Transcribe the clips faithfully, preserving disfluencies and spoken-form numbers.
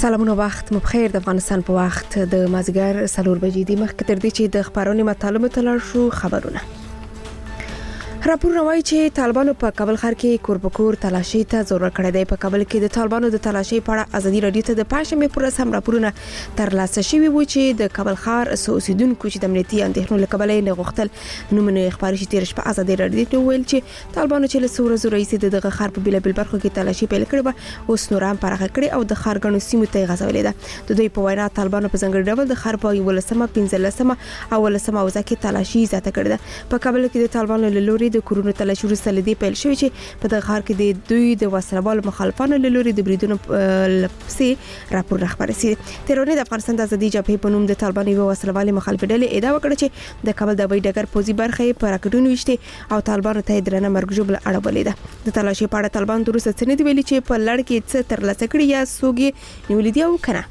سلامونه وخت مو بخیر د افغانستان په وخت د مازیګر سلور بجې دی مخکې تر دې چې د خبرونې مطالبه تلل شو خبرونه راپور راوایي چې طالبانو په کابل ښار کې کور په کور تلاشي ته زور ورکړی دی په کابل کې د طالبانو د تلاشي په اړه ازادي رادیو ته د پنځمې پر ورځ هم راپورونه ترلاسه شوي وو چې د کابل ښار اوسیدونکو چې د امنیتي اندېښنو له کبله نه غوښتل نومونه خبري شي تیر شپه ازادي رادیو ته ویل چې طالبانو چې له څو ورځې راهیسې دغه ښار په بیلابیل برخو کې تلاشي پیل کړې و اوس نور هم پراخه کړې او د ښار ګڼو سیمو ته غځولې ده د دوی په وینا طالبانو په ځانګړي ډول د ښار په یولسمه پنځلسمه او ولسمه اوزه کې تلاشي زیاته کړې ده په کابل کې د طالبانو له لوري د کورونو تلاشي وروسته لدی پیل شوی چې په دغه ښار کې د دوی د وسلوال مخالفانو له لوري د بریدونو لپسې راپور خبري سي تروري د افغانستان د ازادي جبهې په نوم د طالبانو یو وسلوال مخالف ډلې ادعا وکړه چې د کابل د وای ډګر پوزي برخه په راکټونو وشته او طالبانو ته درنه مرګ جوړ اړولې ده د تلاشي په اړه طالبان دروسه څه نه دی ویلي چې په لړ کې څه ترلاسه کړی یا سوګي نیولې دی او کنه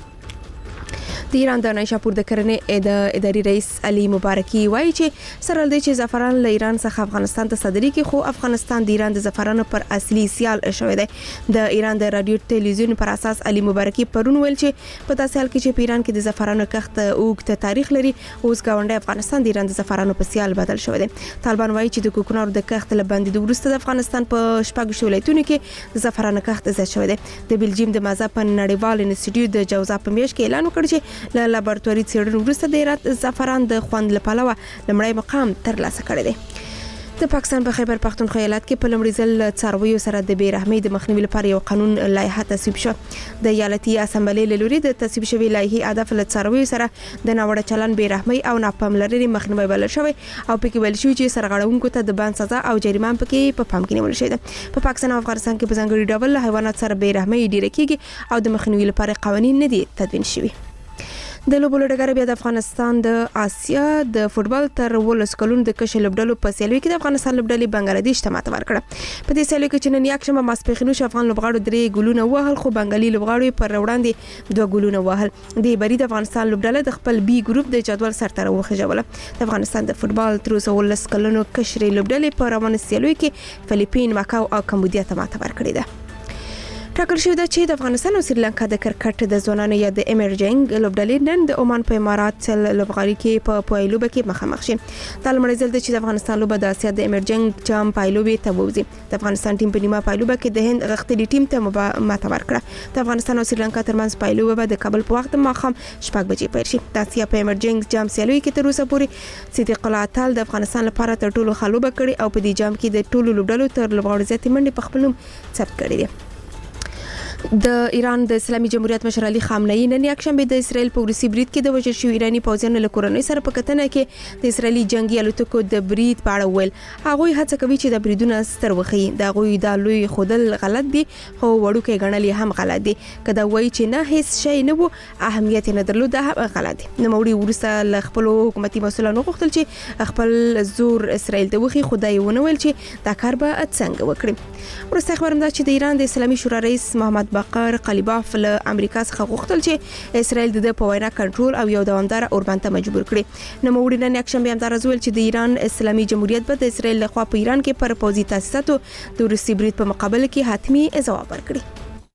د ایران د نایشاپور د کرنې د اداري رئیس علي مبارکي وایي چې سره لدی چې زعفران له ایران څخه افغانستان ته صادري کې خو افغانستان د ایران د زعفرانو پر اصلي سیال شوی دی د ایران د رادیو ټلویزیون پر اساس علي مبارکي پرون ویل چې په داسې حال کې چې په ایران کې د زعفرانو کښت اوږد تاریخ لري اوس گاونډي افغانستان د ایران د زعفرانو په سیال بدل شوی دی طالبان وایي چې د کوکنارو د کښت له باندې د ورسته د افغانستان په شپږ ولایتونو کې د زعفرانو کښت زیات شوی دی د بلجیم د مازه په نړیوال انسټیټیوټ د جوزا په میاشت کې اعلان وکړ چې له لابراتواري څېړنو وروسته د ایران زعفران د خوند لپاره لمړی مقام ترلاسه کړی دی د پاکستان په خیبر پختونخوا ایالت کې په لمړي ځل څارویو سره د بیرحمۍ د مخنیوي لپاره یو قانون لایحه تصویب شو د ایالتي اسمبلی له لوري د تصویب شوی لایحه هدف له څارویو سره د ناوړه چلن بیرحمۍ او ناپاملرنې مخنیوي بلل شوی او پکې ویل شوی چې سرغړونکو ته د باندې سزا او جریمه پکې په پام کې نیول شوی ده په پاکستان او افغانستان کې په ځانګړي ډول حیوانات سره بیرحمۍ ډیره کیږي او د مخنیوي لپاره قوانین نه دي تدوین شوي د لوبولو ډګر بیا د افغانستان د آسیا د فوتبال تر ولس کلون د کشل لوبډلو په سیالي کې د افغانستان لوبډلې بنگلاديش ته ماته ورکړه په دې سیالي کې چې نن یک شنبه ماسپخینو افغان لوبغاړو درې ګولونه وهل خو بنگالي لوبغاړو پر وړاندې دوه ګولونه وهل د بری د افغانستان لوبډله د خپل بي ګروپ د جدول سرتر وخجوله د افغانستان د فوتبال تر اوسه ولس کلونو کشري لوبډلې په روانه سیالي کې فلیپین ماکاو او کمبودیا ته ماته ورکړه ده ټاکل شوی ده چې د افغانستان او سریلانکا د کرکټ د ځوانانو یا د ایمرجنګ لوبډلې نن د عمان په امارات سل لوبغاړي کې په پایلوبه کې مخامخ شي د لمړی ځل چې د افغانستان لوبه د اسیا د ایمرجنګ چام پایلوبې ته وځي د افغانستان ټیم په نیمه پایلوبه کې د هند غختلي ټیم ته ماته ورکړه د افغانستان او سریلانکا ترمنځ پایلوبه د کابل په وخت ماخام شپږ بجې پیل شي د اسیا په ایمرجنګ چام سیالي کې تر اوسه پورې صدیق الله تعالی د افغانستان لپاره تر ټولو خلوبه کړي او په دې جام کې د ټولو لوبډلو تر لوبغاړو زیاتې منډې په خپل نوم ثبت کړي دي د ایران د اسلامي جمهوریت مشر علي خامنه‌ای نن یکشنبه د اسرائیل په روسي برید کې د وژل شوی ایرانی پوځیانو له کورنۍ سره په کتنه کې د اسرائیلي جنگي الوتکو د برید په اړه ویل هغه هڅه کوي چې د بریدونو ستر وخی د غوي د لوی خودل غلط دي خو وړوکې غنلې هم غلط دي کله وایي چې نه هیڅ شی نه وو اهمیت نه درلود هم غلط دي نو موري ورسره ل خپل حکومتي مسولانو غوښتل چې خپل زور اسرائیل ته وخی خدای ونه ویل چې دا کار به څنګه وکړي ورسته خبرم دا چې د ایران د اسلامي شورا رئیس محمد باقر قلیباف له امریکا څخه غوښتل چې اسرائیل د په وینا کنټرول او یو دوامدار اوربند ته مجبور کړي نو موږ نن یکشنبه هم دا راځول چې د ایران اسلامي جمهوریت به د اسرائیل لخوا په ایران کې پر پوزي تاسیساتو د روسي برید په مقابل کې حتمی ځواب ورکړي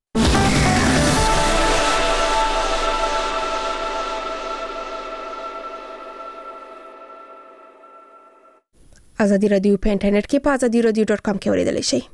ازادي رادیو په انټرنیټ کې په ازادي رادیو ډاټ کام کې اوریدل شي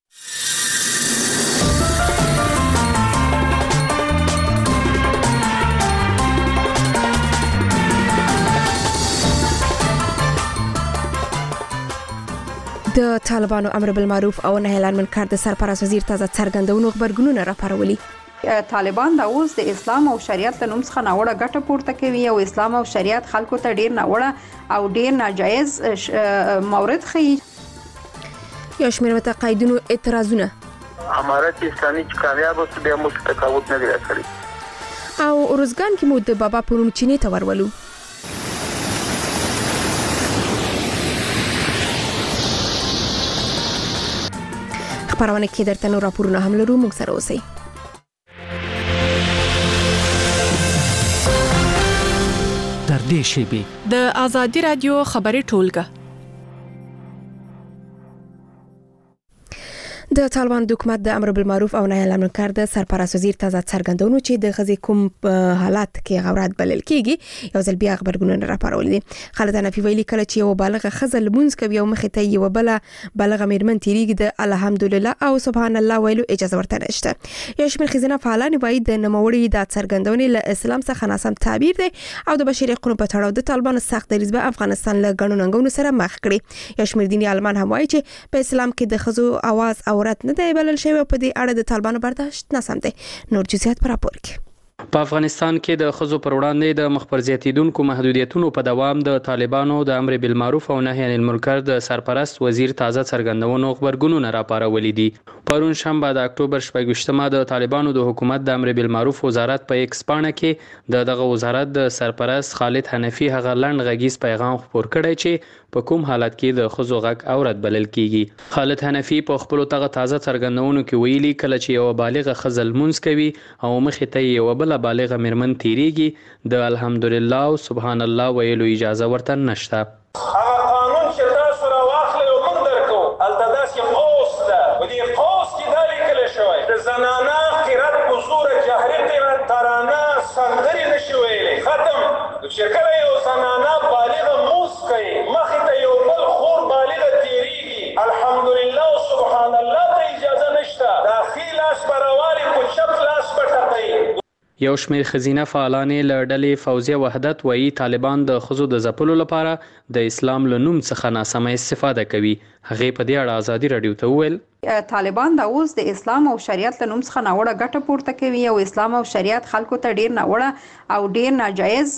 د طالبانو امر بالمعروف او نهي عن المنکر د سرپرست وزیر تازه څرګندونو خبرګونونه راپارولي طالبان د اوس د اسلام او شریعت له نوم څخه ناوړه ګټه پورته کوي او اسلام او شریعت خلکو ته ډیر ناوړه او ډیر ناجایز مورد ښيي یو شمېر متقاعدینو اعتراضونه امارت اسلامي چې کامیاب اوس بیا موږ تقاوت نه لري کړی او روزګان کې مو د بابا پرون چینه ته ورولو خبرونه کې درته نور راپورونه هم لرو موږ سره اوسئ در دې شیبه د ازادي رادیو خبري ټولګه د طالبان د حکومت د امر بالمعروف او نهي عن المنکر د سرپرست وزیر تازه څرګندونو چې د غزي کوم حالات کې غورات بلل کیږي یو ځل بیا خبرګونونه راپارول دي. خالد حنفي ویلي کله چې یو بالغه خزل لمونځ کوي او مخې ته یو بل بالغه میرمن تیریږي د الحمدلله او سبحان الله ویلو اجازه ورته نشته. یو شمېر ښځینه فعالان وایي د نوموړي د څرګندونې له اسلام څخه ناسم تعبیر دی او د بشري حقوقو په تړاو د طالبانو سخت دریځ به افغانستان له ګڼو ننګونو سره مخ کړي. یو شمېر دیني عالمان هم وایي چې په اسلام کې د ښځو اواز اورت نه دی بلل شوی په دې اړه د طالبانو برداشت ناسم دی. نور جزئیات پر راپور کې. په افغانستان کې د ښځو پر وړاندې د مخبر زیاتیدونکو محدودیتونو په دوام د طالبانو د امر بالمعروف او نهي عن المنکر د سرپرست وزیر تازه څرګندونو خبرګونونه راپارولي دي. پرون شنبه د اکتوبر شپږ ویشتمه د طالبانو د حکومت د امر بالمعروف وزارت په ایکس پاڼه کې د دغه وزارت د سرپرست خالد حنفي هغه لنډ غږیز پیغام خپور کړی چې په کوم حالت کې د ښځو غږ اورت بلل کیږي. خالد حنفي په خپل تغه تازه څرګندونو کې ویلي کله چې یو بالغه خزل منځ کوي او مخې ته یو بل بالغه میرمن تیریږي د الحمدلله او سبحان الله ویلو اجازه ورته نشته. هغه قانون چې تاسو را واخلئ او موږ درکو هلته داسې قوس ده په دې قوس کې دا لیکلی شوی د زنانه قرت په زوره جهري قرت ترانه سندرې نشي ویلی ختم. چې کله یو زنانه بالغه موس کوي مخې ته یو بل خور بالغه تیریږي الحمدلله او سبحان الله ته اجازه نشته. دا ښي لاس به راوالي په چپ لاس به ټپوي. یو شمېر ښځینه فعالانې له ډلې فوزیه وحدت وایي طالبان د ښځو د ځپلو لپاره د اسلام له نوم څخه ناسمه استفاده کوي. هغې په دې اړه ازادي راډیو ته وویل طالبان دا اوس د اسلام او شریعت له نوم څخه ناوړه ګټه پورته کوي او اسلام او شریعت خلکو ته ډیر ناوړه او ډیر ناجایز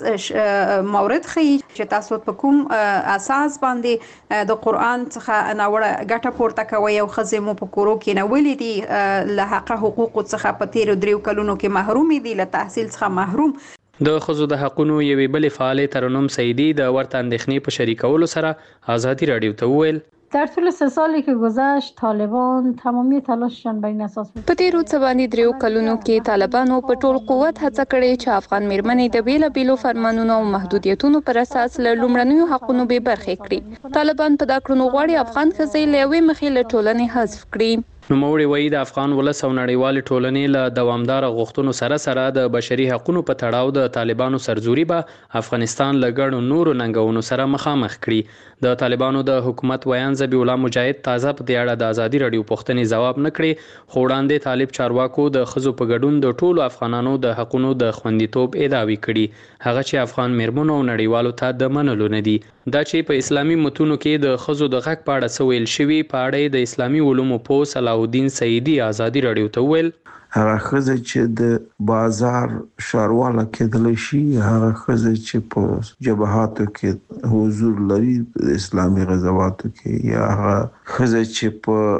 مورد ښیي چې تاسو په کوم اساس باندې د قران څخه ناوړه ګټه پورته کوي او ښځې مو په کورو کې نه ولې دي له حق حقوقو څخه په تیرو دریو کلونو کې محروم دي له تحصیل څخه محروم. د ښځو د حقونو یوې بلې فعالې ترنم سعیدی د ورته اندېښنې په شریکولو سره ازادي راډیو ته وویل در طول سه سالی که گذشت طالبان تمامی تلاششان بر این اساس بود. په تیرو څه باندې دریو کلونو کې طالبانو په ټول قوت هڅه کړې چې افغان میرمنې د بیلابیلو فرمانونو او محدودیتونو پر اساس له لومړنیو حقونو بې برخې کړي. طالبان په دا کړنو غواړي افغان ښځې له یوې مخې له ټولنې حذف کړي. نوموړي وایي د افغان ولس او نړیوالې ټولنې له دوامداره غوښتنو سره سره د بشري حقوقو په تړاو د طالبانو سرزوري به افغانستان له ګڼو نورو ننګونو سره مخامخ کړي. د طالبانو د حکومت ویان ذبیح الله مجاهد تازه په دې اړه د ازادي راډیو پوښتنې ځواب نه کړي خو وړاندې طالب چارواکو د ښځو په ګډون د ټولو افغانانو د حقونو د خوندیتوب ادعاوې کړي هغه چې افغان میرمنو او نړیوالو ته د منلو نه دي. دا چې په اسلامي متونو کې د ښځو د حق په اړه څه ویل شوي په اړه د اسلامي علومو پوه صلاحالدین سعیدی ازادي راډیو ته ویل هغه ښځه چې د بازار ښارواله کېدلی شي هغه ښځه چې په جبهاتو کې حضور لري د اسلامي غزواتو کې یا هغه ښځه چې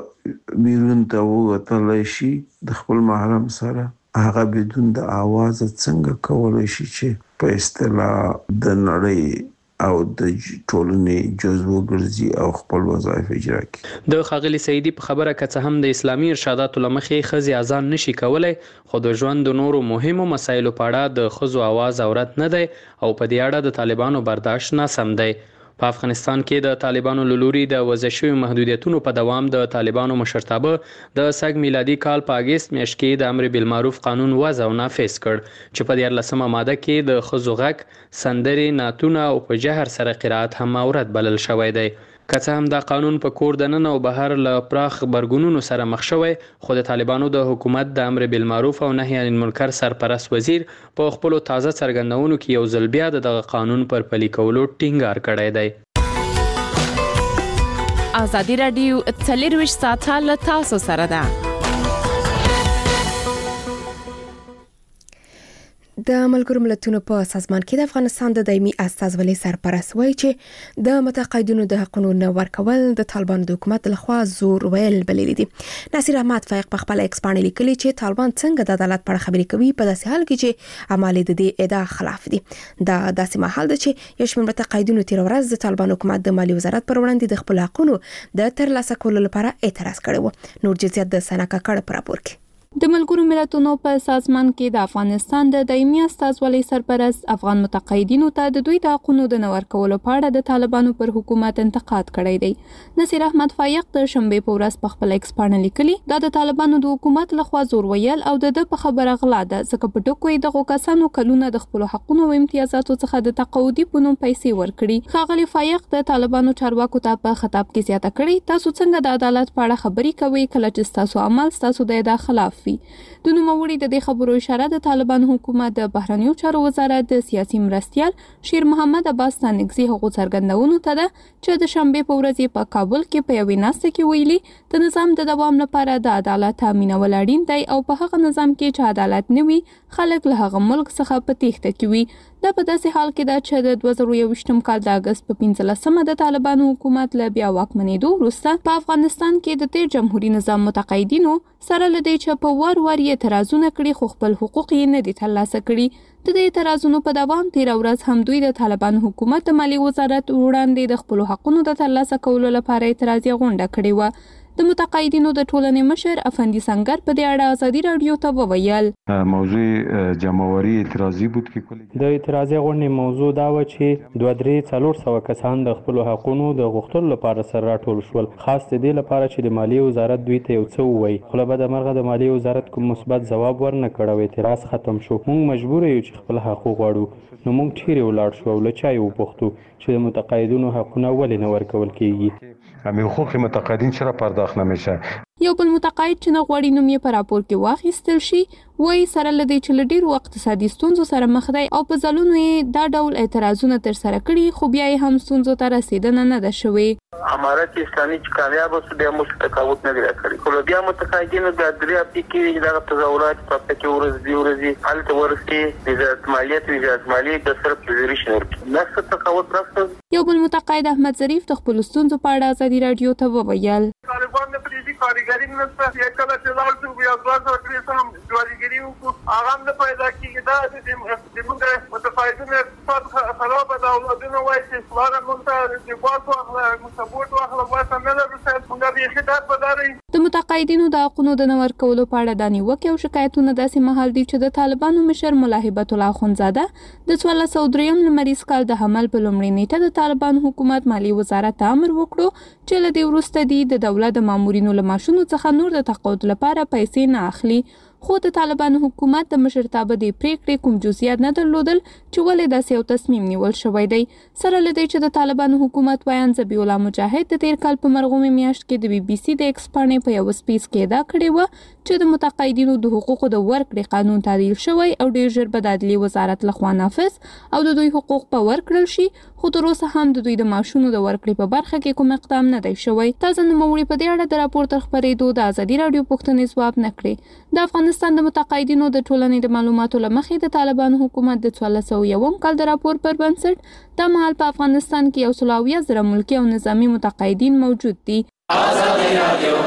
په بیرون ته ووتلی شي د خپل محرم سره هغه بدون د آواز څنګه کولی شي چې په اصطلاح د نړۍ او د ټولنې جزو ګرځي او خپل وظایف اجرا کړي. د ښاغلي سعیدي په خبره که څه هم د اسلامي ارشاداتو له مخې ښځې اذان نشي کولی خو د ژوند د نورو مهمو مسایلو په اړه د ښځو اواز اورت نه دی او په دې اړه د طالبانو برداشت ناسم دی. په افغانستان کې د طالبانو له لوري د وضع شویو محدودیتونو په دوام د طالبانو مشرتابه د سږ میلادي کال په اګست میاشت کې د امر بالمعروف قانون وضع او نافذ کړ چې په دیارلسمه ماده کې د ښځو غږ سندرې نعتونه او په جهر سره قرائت هم عورت بلل شوی دی. که څه هم دا قانون په کور دننه او بهر له پراخ غبرګونونو سره مخ شوی خو د طالبانو د حکومت د امر بالمعروف او نهي عن المنکر سرپرست وزیر په خپلو تازه څرګندونو کې یو ځل بیا دغه قانون پر پلي کولو ټینګار کړی دی. ازادي راډیو څلرویشت ساعته له تاسو سره ده. د ملګرو ملتونو په سازمان کې د افغانستان د دایمي استازولۍ سرپرست وایي چې د متقاعدینو د حقوقو نه ورکول د طالبان د حکومت لخوا زور ویل بللي دي. ناصر احمد فایق په خپل ایکس باندې لیکلي چې طالبان څنګه د عدالت په اړه خبرې کوي په داسې حال کې چې اعمال د دې ادعا خلاف دي. دا داسې مهال ده چې یو شمېر متقاعدینو تیر ورځ د طالبان حکومت د مالی وزارت پر وړاندې د خپل حقوقو د ترلاسه کولو لپاره اعتراض کړی و. نور جزئیات د سنا کاکړ پر راپور کې. د ملګرو ملتونو په سازمان کې د افغانستان د دایمي استازولۍ سرپرست افغان متقاعدینو ته د دوی د حقوقو د نور کولو په اړه د طالبانو پر حکومت انتقاد کړی دی. نصیر احمد فایق د شنبې په ورځ په خپل ایکس پاڼه لیکلي دا د طالبانو د حکومت لخوا زور ویل او د په خبره غلا ده ځکه په ټکو یې دغه کسانو کلونه د خپل حقوقو او امتیازاتو څخه د تقاعدي په نوم پیسې ورکړي. ښاغلي فایق د طالبانو چارواکو ته په خطاب کې زیاته کړې تاسو څنګه د عدالت په اړه خبرې کوئ کله چې تاسو عمل تاسو د ادا خلاف وي. د نوموړي د دې خبرو اشاره د طالبان حکومت د بهرنیو چارو وزارت د سیاسي مرستيال شیر محمد عباس تانکزي هغو څرګندونو ته ده چې د شنبې په ورځ په کابل کې په یوې ناسته کې ویلي د نظام د دوام لپاره د عدالت تامینول اړین دی او په هغه نظام کې چې عدالت نه وي خلک له هغه ملک څخه په تېښته کې وي. دا په داسې حال کې ده چې د دوه زره یوویشتم کال د اګست په پنځلسمه د طالبانو حکومت له بیا واکمنېدو وروسته په افغانستان کې د تیر جمهوریت نظام متقاعدینو سره له دې چې په وار وار یې اعتراضونه کړي خو خپل حقوق یې نه دي ترلاسه کړي. د دې اعتراضونو په دوام تیر ورځ هم دوی د طالبانو حکومت د مالیې وزارت وړاندې د خپل حقوقو د ترلاسه کولو لپاره اعتراضي غونډه کړې و. د متقاعدینو د ټولنې مشر افندي سنگر په دې اړه ازادي رادیو ته وویل موضوع جمعواري اعتراضي بود کې کلی د اعتراضي غونډې موضوع دا و چې دوه درې څلور سوه کسان د خپل حقوقو د غوښتلو لپاره سره راټول شول خاص د دې لپاره چې د مالیې وزارت دوی ته یو څه ووایي خو له بده مرغه د مالیې وزارت کوم مثبت ځواب ورنه کړ او اعتراض ختم شو. موږ مجبور یو چې خپل حقوق غواړو نو موږ چیرې ولاړ شو او له چا یې وپوښتو چې د متقاعدینو حقونه ولې نه ورکول کیږي. همین حقوق متقاعدین چرا پرداخت نمیشه؟ یو بل متقاعد چې نه غواړي نوم یې په راپور کې واخیستل شي وایي سره له دې چې له ډېرو اقتصادي ستونزو سره مخ دی او په ځلونو یې دا ډول اعتراضونه ترسره کړي خو بیا یې هم ستونزو ته رسېدنه نه ده شوې. امارات اسلامي چې کامیاب شو بیا موږ تقاعد نه دی راکړی خو بیا متقاعدینو د درې هفتې کې دغه تظاهرات په هفته کې ورځ دی ورځې هلته ورسې وزارت مالیات وزارت مالیې د صرف پوزیشن ورکړي نه تقاعد راځي. یو بل متقاعد احمد ظریف د خپل ستونزو په اړه ازادي رادیو ته وویل طالبان د پریزي کارګرین نشته یا کله چې لاړ شو بیا ځواب ورکړي سم جوړیږي او هغه هم پیدا کیږي دا د موږ متفاعلین اقتصاد خراب ده او دنه وایي چې فلانه مونږ د باسو اخلاق سپورټ واخله واسه نه لرسه موږ به خدمت بداري. د متقاعدینو د حقوقو د نور کولو په اړه د نیوکې او شکایتونو داسې مهال دي چې د طالبانو مشر ملا هبت الله اخونزاده د څوارلس سوه درېیم لمریز کال د حمل په لومړۍ نیټه د طالبانو حکومت مالیې وزارت ته امر وکړو چې له دې وروسته دي د دولت د مامورینو له معاشونو څخه نور د تقاعد لپاره پیسې نه اخلي. خو د طالبانو حکومت د مشرتابه د پریکړې کوم جزئیات نه درلودل چې ولې داسې یو تصمیم نیول شوی دی. سره له دې چې د طالبانو حکومت ویان ذبیح الله مجاهد د تیر کال په مرغومې میاشت کې د بي بي سي د ایکس پاڼې په یو سپیس کې ادعا کړې وه چې د متقاعدینو د حقوقو د ورکړې قانون تعدیل شوی او ډیر ژر به د عدلیې وزارت لخوا نافذ او د دوی حقوق په ورکړل شي خو تر اوسه هم د دوی د معاشونو د ورکړې په برخه کې کوم اقدام نه دی شوی. تازه نوموړي په دې اړه د راپور تر خپرېدو د ازادي رادیو پوښتنې ځواب نه کړې. د افغانستان د متقاعدینو د ټولنې د معلوماتو له مخې د طالبانو حکومت د څوارلس سوه یوم کال د راپور پر بنسټ دا مهال په افغانستان کې یو سل او اویا زره ملکي او نظامي متقاعدین موجود دي. ازادي رادیو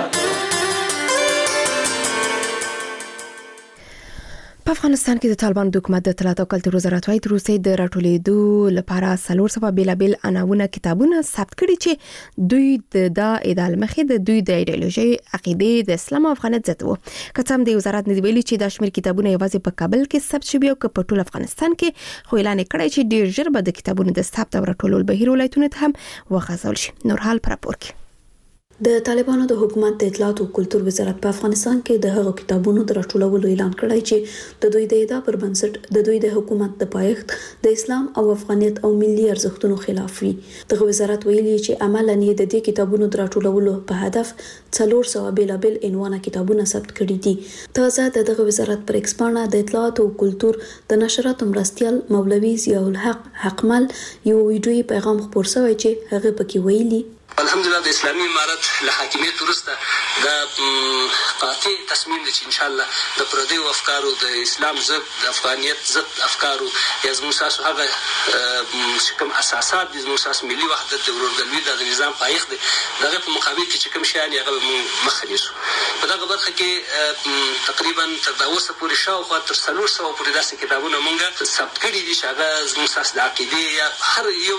په افغانستان کې د طالبان د حکومت د اطلاعات او کلتور وزارت وايي تر اوسه د راټولېدو لپاره څلور سوه بیلابیل عناوونه کتابونه ثبت کړي چې دوی د دا ادعا مخې د دوی د ایډیالوژي عقیده د اسلام او افغانیت ضد وو. کڅم د وزارت نه دی ویلي چې د شمیر کتابونه یوازې په کابل کې ثبت شوي او په ټول افغانستان کې خو اعلان کړی چې ډیر ژر به د کتابونو د ثبت او راټولول بهیر ولایتونو ته هم وغځول شي. نورحال پر راپور کې د طالبانو د حکومت د اطلاعات او کلتور وزارت په افغانستان کې د هغو کتابونو د راټولولو اعلان کړی چې د دوی د ادعا پر بنسټ د دوی د حکومت د پایښت د اسلام او افغانیت او ملي ارزښتونو خلاف وي. دغه وزارت ویلي چې عملاً یې د دې کتابونو د راټولولو په هدف څلور سوه بیلابیل عنوانه کتابونه ثبت کړي دي. تازه د دغه وزارت پر ایکس پاڼه د اطلاعات او کلتور د نشراتو مرستیال مولوي ضیاء الحق حقمل یو ویډیوي پیغام خپور شوی چې هغه پکې ویلي الحمدلله د اسلامي امارت له حاکمیت وروسته دا قاطع تصمیم دی چې ان شاء الله د پردیو افکارو د اسلام ضد د افغانیت ضد افکارو یا زموږ تاسو هغه چې کوم اساسات دي زموږ تاسو ملي وحدت د ورورګلوي د نظام پایښت دی دغه په مقابل کې چې کوم شیان هغه موږ مخه نیسو. په دغه برخه کې تقریبا تر دا اوسه پورې شاوخوا تر څلور سوه پورې داسې کتابونه موږ ثبت کړي دي چې هغه زموږ تاسو د عقیدې یا هر یو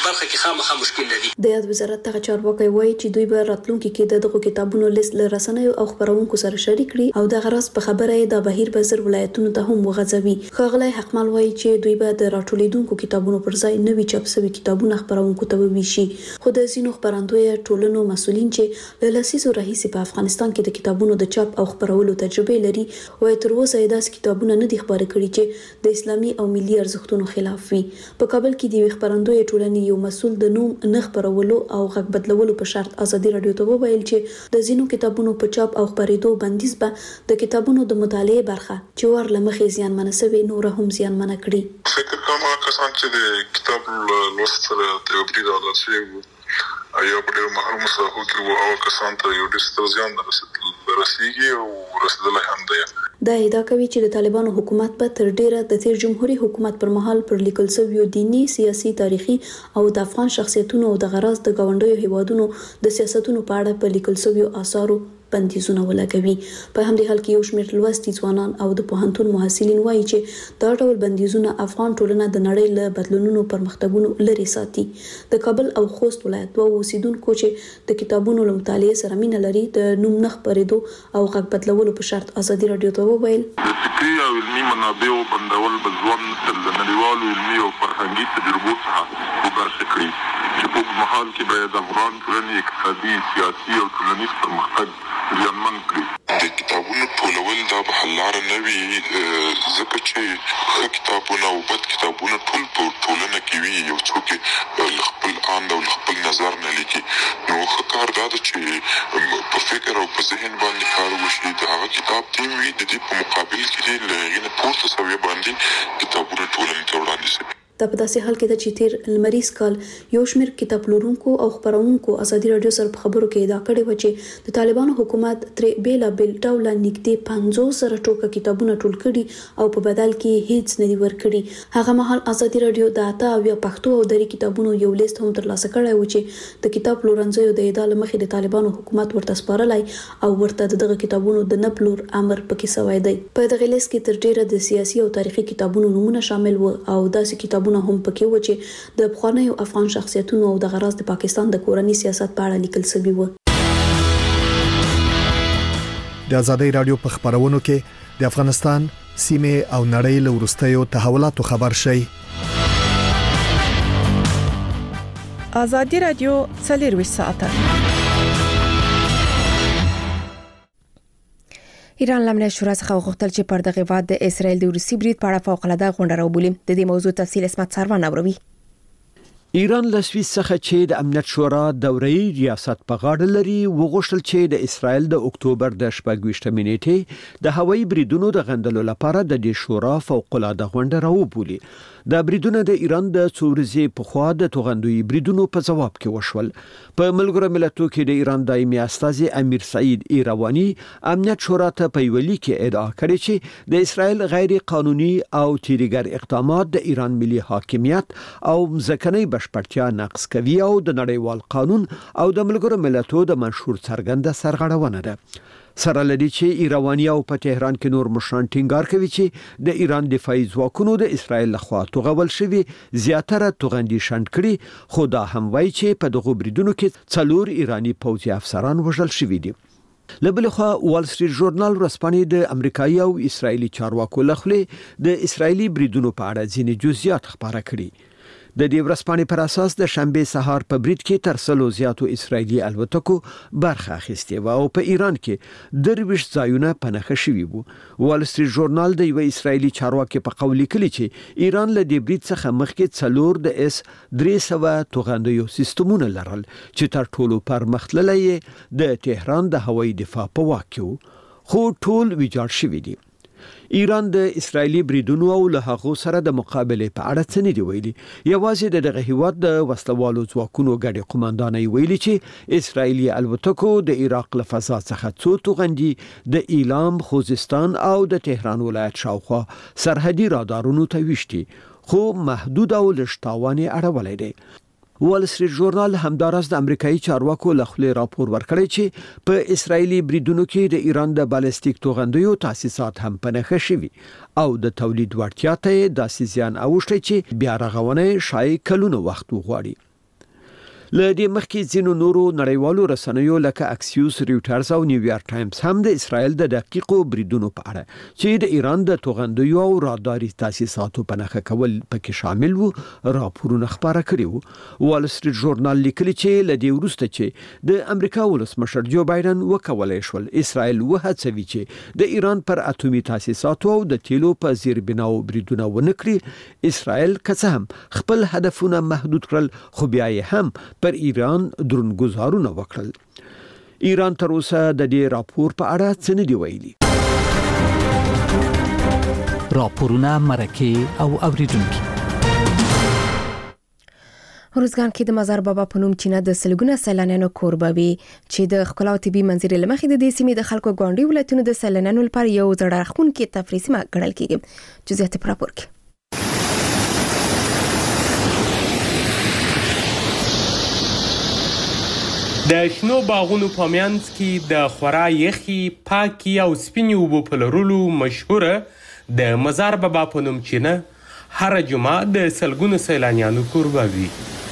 برخه کې خامخا مشکل لري. د یاد وزارت ته چارواکي وایي چې دوی به راتلونکي کې دغه کتابونو لیست له رسنیو او خبرونکو سره شریک کړي او د غرض په خبره یې د بهیر بزر ولایتونو ته هم وغځوي. ښاغلی حقمل وایي چې دوی به د راټولیدونکو کتابونو پر ځای نوي چاپ شوي کتابونه خبرونکو ته وویشي. خو د ځینو خبرندوی ټولنو مسؤلین چې له لسیزو راهیسې په افغانستان کې د کتابونو د چاپ او خبرولو تجربه لري وایي تر اوسه یې داسې کتابونه نه دي خبرې کړي چې د اسلامي او ملي ارزښتونو خلاف وي. په کابل کې د خبرندوی ټولنې یو مسؤل د نوم نه خبرولو او غږ بدلولو په شرط ازادي رادیو ته وویل چې د ځینو کتابونو په چاپ او خبرېدو بندیز به د کتابونو د مطالعې برخه چې ور لمخې زیانمنه شوې نور هم زیانمنه کړي. فکر کوم کسان چې د کتاب لوست سره تجربه عادت شوی یا په ډېر محروم ساحو کې وو او کسان ته یو ډېر زیان رسیږي او رسیدلای هم دی. دا ادعا کوي چې د طالبانو حکومت په تر ډیره د تیر جمهوریت حکومت پر مهال پر لیکل شویو دینی، سیاسي، تاریخي او د افغان شخصیتونو او د غرض د گاونډیو هیوادونو د سیاستونو په اړه په لیکل شویو آثارو بندیزونه ولګوي. په همدې حال کې یو شمېر لوستي ځوانان او د پوهنتون محصلین وایي چې دا ډول بندیزونه افغان ټولنه د نړۍ له بدلونونو پرمختګونو لري ساتي. د کابل او خوست ولایت دوه اوسیدونکو چې د کتابونو له مطالعې سره مینه لري د نوم نه خپرېدو او غږ بدلولو په شرط ازادي رادیو ته وویل د فکري او علمي منابعو بندول به ځوان نسل د نړیوالو علمي او فرهنګي تجربو څخه وباسي کړي چې په مهال کې باید افغان ټولنې اقتصادي، سیاسي او ټولنیز پرمختګ زیانمن کړي. د کتابونو ټولول دا به حل لاره نه وي ځکه چې ښه کتابونه او بد کتابونه ټول په ټولنه کې وي. یو څوک له خپل آند او له خپل نظر نه لیکي نو ښه کار دا ده چې په فکر او په ذهن باندې کار وشي. د هغه کتاب ټیم وي د دې په مقابل کې له هغې نه پورته سویې باندې کتابونه ټولنې ته وړاندې شي. دا په داسې حال کې ده چې تیر لمریز کال یو شمېر کتاب پلورونکو او خبرونکو ازادي رادیو سره په خبرو کې ادعا کړې و چې د طالبانو حکومت ترې بېلابېل ډوله نږدې پنځوس زره ټوکه کتابونه ټول کړي او په بدل کې هیڅ نه دي ورکړي. هغه مهال ازادي رادیو د اته اویا پښتو او دري کتابونو یو لیست هم ترلاسه کړی و چې د کتاب پلورنځیو د ادعا له مخې د طالبانو حکومت ورته سپارلی او ورته دغه کتابونو د نه پلور امر پکې شوی دی. په دغه لیست کې تر ډیره د سیاسي او تاریخي کتابونو نومونه شامل و او داسې کتابونه هم پکې و چې د افغاني او افغان شخصیتونو او د غرض د پاکستان د کورنۍ سیاست په اړه لیکل شوی و. د ازادي رادیو په خبرونو کې د افغانستان سیمه او نړۍ له وروستیو تحولاتو خبر شي. ازادي رادیو څلور ساعته. ایران لمنه شورا څخه غوښتل چې پر دغه واد د اسرایل د روسي برید په اړه فوق العاده غونډه راوبولي. د دې موضوع تفصیل اسمت سروان اوروي. ایران له سویس څخه چې د امنیت شورا دوري ریاست په غاړه لري وغوښتل چې د اسرایل د اکتوبر د شپږ نیټې د هوایي بریدونو د غندلو لپاره د دې شورا فوق العاده غونډه راوبولي. دا بریدونه د ایران د څورزي په خوا د توغندوي بریدونو په جواب کې وشول. په ملګرو ملتونو کې د ایران دایمي استازي امیر سعید ایروانی امنیت شورا ته په ویلي کې ادعا کړې چې د اسرایل غیر قانوني او تیریګر اقدامات د ایران ملي حاکمیت او ځمکنۍ بشپړتیا نقض کوي او د نړیوال قانون او د ملګرو ملتونو د منشور څرګنده سرغړونه ده. سره لدی چې ایروانی او په تهران کې نور مشران ټینګار کوي چې د ایران دفاعي ځواکونو د اسرایل لخوا توغول شوی زیاتره توغندي شند کړي. خو دا هم وایي چې په دغه بریدونو کې څلور ایرانی پوځي افسران وژل شوي دي. لبلخوا وال سټریټ ژورنال ورسپانې د امریکایي او اسرایلی چارواکو لخوا د اسرایلی بریدونو په اړه ځینې جزئیات خبره کړي. د دې ورسپانې پر اساس د شنبه سهار په برید کې تر سلو زیاتو اسرایلی الوتکو برخه اخیستې و او په ایران کې درویش ځایونه پنهخه شوي وو. وال سټریټ ژورنال د یو اسرایلی چارواکي په قول لیکلي چې ایران له دې برید څخه مخکې څلور د اس درې سوه توغندیو سیستمونه لرل چې تر ټولو پرمختللي د تهران د هوایي دفاع په واک کې خو ټول ویجاړ شوي دي. ایران د اسرایلی بریدونو او له هغه سره د مقابله په اړه څه نه دی ویلي. یوازې د دغه هیواد د وسلوالو ځواکونو ګډي قومانداني ویلي چې اسرایلی الوتکو د عراق له فضا څخه څو توغندي د ایلام، خوزستان او د تهران ولایت شاوخوا سرحدي رادارونو ته وشتي خو محدود او لشتاواني اړولې دي. وال سټریټ ژورنال همدارس د امریکایي چارواکو لخوا راپور ورکړی چې په اسرایلی بریدونو کې د ایران د بالستیک توغندیو تاسیسات هم پنهخه شوي او د تولید وړتیا ته داسې زیان اوښتي چې بیا رغونه شای کلونو وخت وغواړي. له دې مخکې ځینو نورو نړیوالو رسنیو لکه اکسیوس، ریوټرز او نیویارک ټایمز هم د اسرائیل د دقیقو بریدونو په اړه چې د ایران د توغندیو او راداري تاسیساتو په نښه کول پکې شامل وو راپورونه خبره کړي وو. وال سټریټ ژورنال لیکلي چې له دې وروسته چې د امریکا ولسمشر جو بایدن وکولای شول اسرائیل وهڅوي چې د ایران پر اتومي تاسیساتو او د تیلو په زیربناو بریدونه ونه کړي، اسرائیل که څه هم خپل هدفونه محدود کړل خو بیا یې هم پر ایران درنګزارونه وکړل. ایران تر اوسه د دې راپور په اړه څه نه دی ویلي. راپورونه مرکه او اوریدونکو. روزګان کې د مزار بابا په نوم چینه د سلګونه سیلانیانو کوربه وي چې د ښکلا او طبي منظرې له مخې د دې سیمې د خلکو ګاونډي ولایتونو د سیلانیانو لپاره یو زړه راښکونکې تفریحي سیمه ګڼل کېږي. جزئیات په راپور کې. د شنو باغونو په منځ کې د خورا یخي، پاکي او سپینې اوبو په لرلو مشهوره د مزار بابا په نوم چینه هر جمعه د سلګونو سیلانیانو کوربه وي.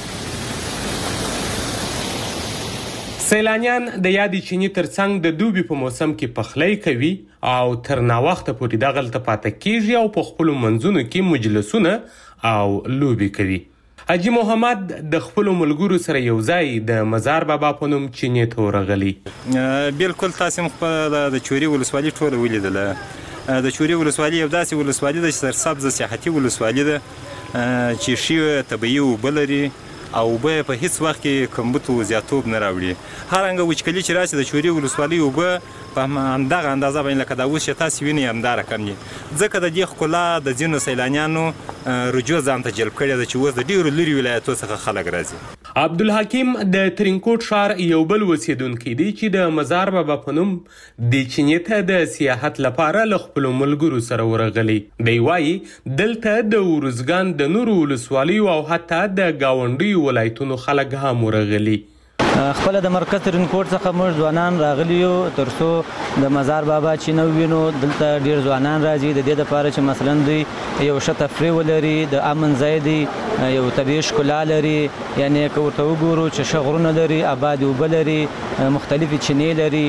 سیلانیان د یادې چینې ترڅنګ د دوبي په موسم کې پخلی کوي او تر ناوخته پورې دغلته پاته کیږي او په خپلو منځونو کې مجلسونه او لوبې کوي. حاجی محمد د خپل ملګرو سره یو ځای د مزار بابا په نوم چینې ته ورغلی. بالکل تاسو مخ د چوري ولسوالۍ ټوله ولیدله. د چوري ولسوالۍ یو داسې ولسوالۍ ده چې سرسبزه سیاحتي ولسوالۍ ده چې ښې طبیعي اوبه لري او اوبه په هیڅ وخت کې کمبود او زیاتوب نه راوړي. هرڅنګه وچکلي چې راشي د چوري ولسوالۍ اوبه په همدغه اندازه باندې لکه دا اوس چې تاسو وینئ همدا رقم دي. ځکه د دې ښکلا د ځینو سیلانیانو رجوع ځان ته جلب کړې ده چې اوس د ډېرو لرې ولایتو څخه خلک راځي. عبدالحکیم د ترینکوټ ښار یو بل اوسیدونکی دی چې د مزار بابا په نوم د چینې ته د سیاحت لپاره له خپلو ملګرو سره ورغلی. دی وایي دلته د ارزګان د نورو ولسوالیو او حتی د ګاونډیو ولایتونو خلک هم ورغلي. خپل د مرکز ترینکوټ څخه موږ ځوانان راغلي یو ترڅو د مزار بابا چینه ووینو. دلته ډیر ځوانان راځي د دې لپاره چې مثلا دوی یو ښه تفریح ولري، د امن ځای دی، یو طبیعي ښکلا لري. یعنی که ورته وګورو چې ښه غرونه لري، آبادې اوبه لري، مختلفې چینې لري،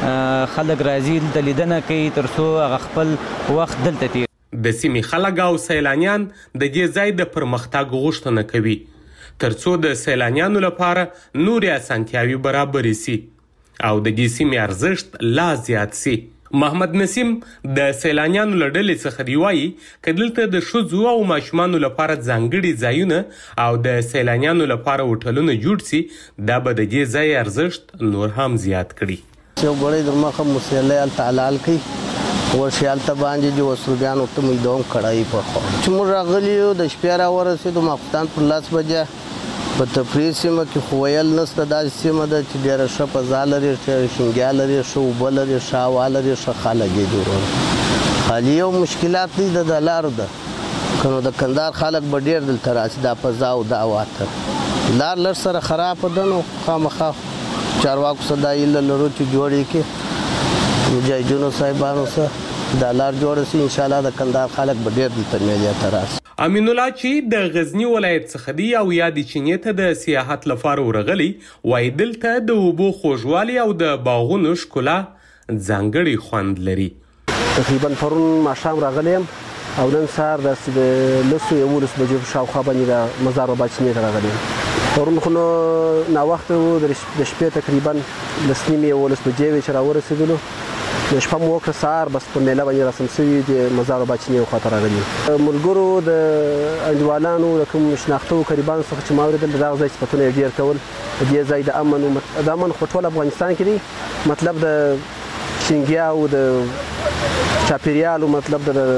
خلک راځي دلته لیدنه کوي ترڅو هغه خپل وخت دلته تیر. د سیمې خلک او سیلانیان د دې ځای د پرمختګ غوښتنه کوي ترڅو د سیلانیانو لپاره نورې اسانتیاوې برابرې سي او د دې سیمې ارزښت لا زیات سي. محمد نسیم د سیلانیانو له ډلې څخه دی وایي که دلته د ښځو او ماشومانو لپاره ځانګړي ځایونه او د سیلانیانو لپاره هوټلونه جوړ سي دا به د دې ځای ارزښت نور هم زیات کړي. یو ګړی در مخه مسلې هلته حلال کوي ورشي هلته باندې چې وسلوګیانو ته موږ دوام کړی په خوا چې موږ راغلي یو د شپې راورسېدو ماخوستان پر لس بجه په تفریح سیمه کې خو ویل نشته. داسې سیمه ده چې ډېره ښه فضا لري، شینګیا لري، ښه اوبه لري، ښه هوا لري، ښه خلک یې جوړول. خالي یو مشکلات دی د لارو ده که نو د کندهار خلک به ډېر دلته راشي دا فضا او دا هوا ته. لار لږ سره خرابه ده نو خامخا چارواکو سره دا هیله لرو چې جوړ یې کړي مجاهدینو صاحبانو سره دا لار جوړه سي. انشاءالله د کندهار خلک به ډېر دلته میلې ته راشي. امین الله چې د غزنی ولایت څخه دی او یا د چینې ته د سیاحت لپاره ورغلی وایي دلته د اوبو خوږوالی او د باغونو ښکلا ځانګړی خوند لري. تقریبا پرون ماښام راغلی یم او نن سهار داسې د لسو یولسو بجو شاوخوا باندې د مزار بابا چینې ته راغلی یم. پرون خو نو ناوخته و د شپې تقریبا لس نیمې یولس بجې وې چې راورسېدلو. د شپه مو وکړه سهار بس په میله باندې رسم شوي د مزار بابا چینې خواته راغلي. ملګرو د انډیوالانو د کوم شناختو قریبانو څخه چې ما اورېدل د دغه ځای صفتونه یې ډېر کول. د دې ځای د امن د امن خو ټول افغانستان کې دی، مطلب د شینګیا او د چاپېریالو مطلب د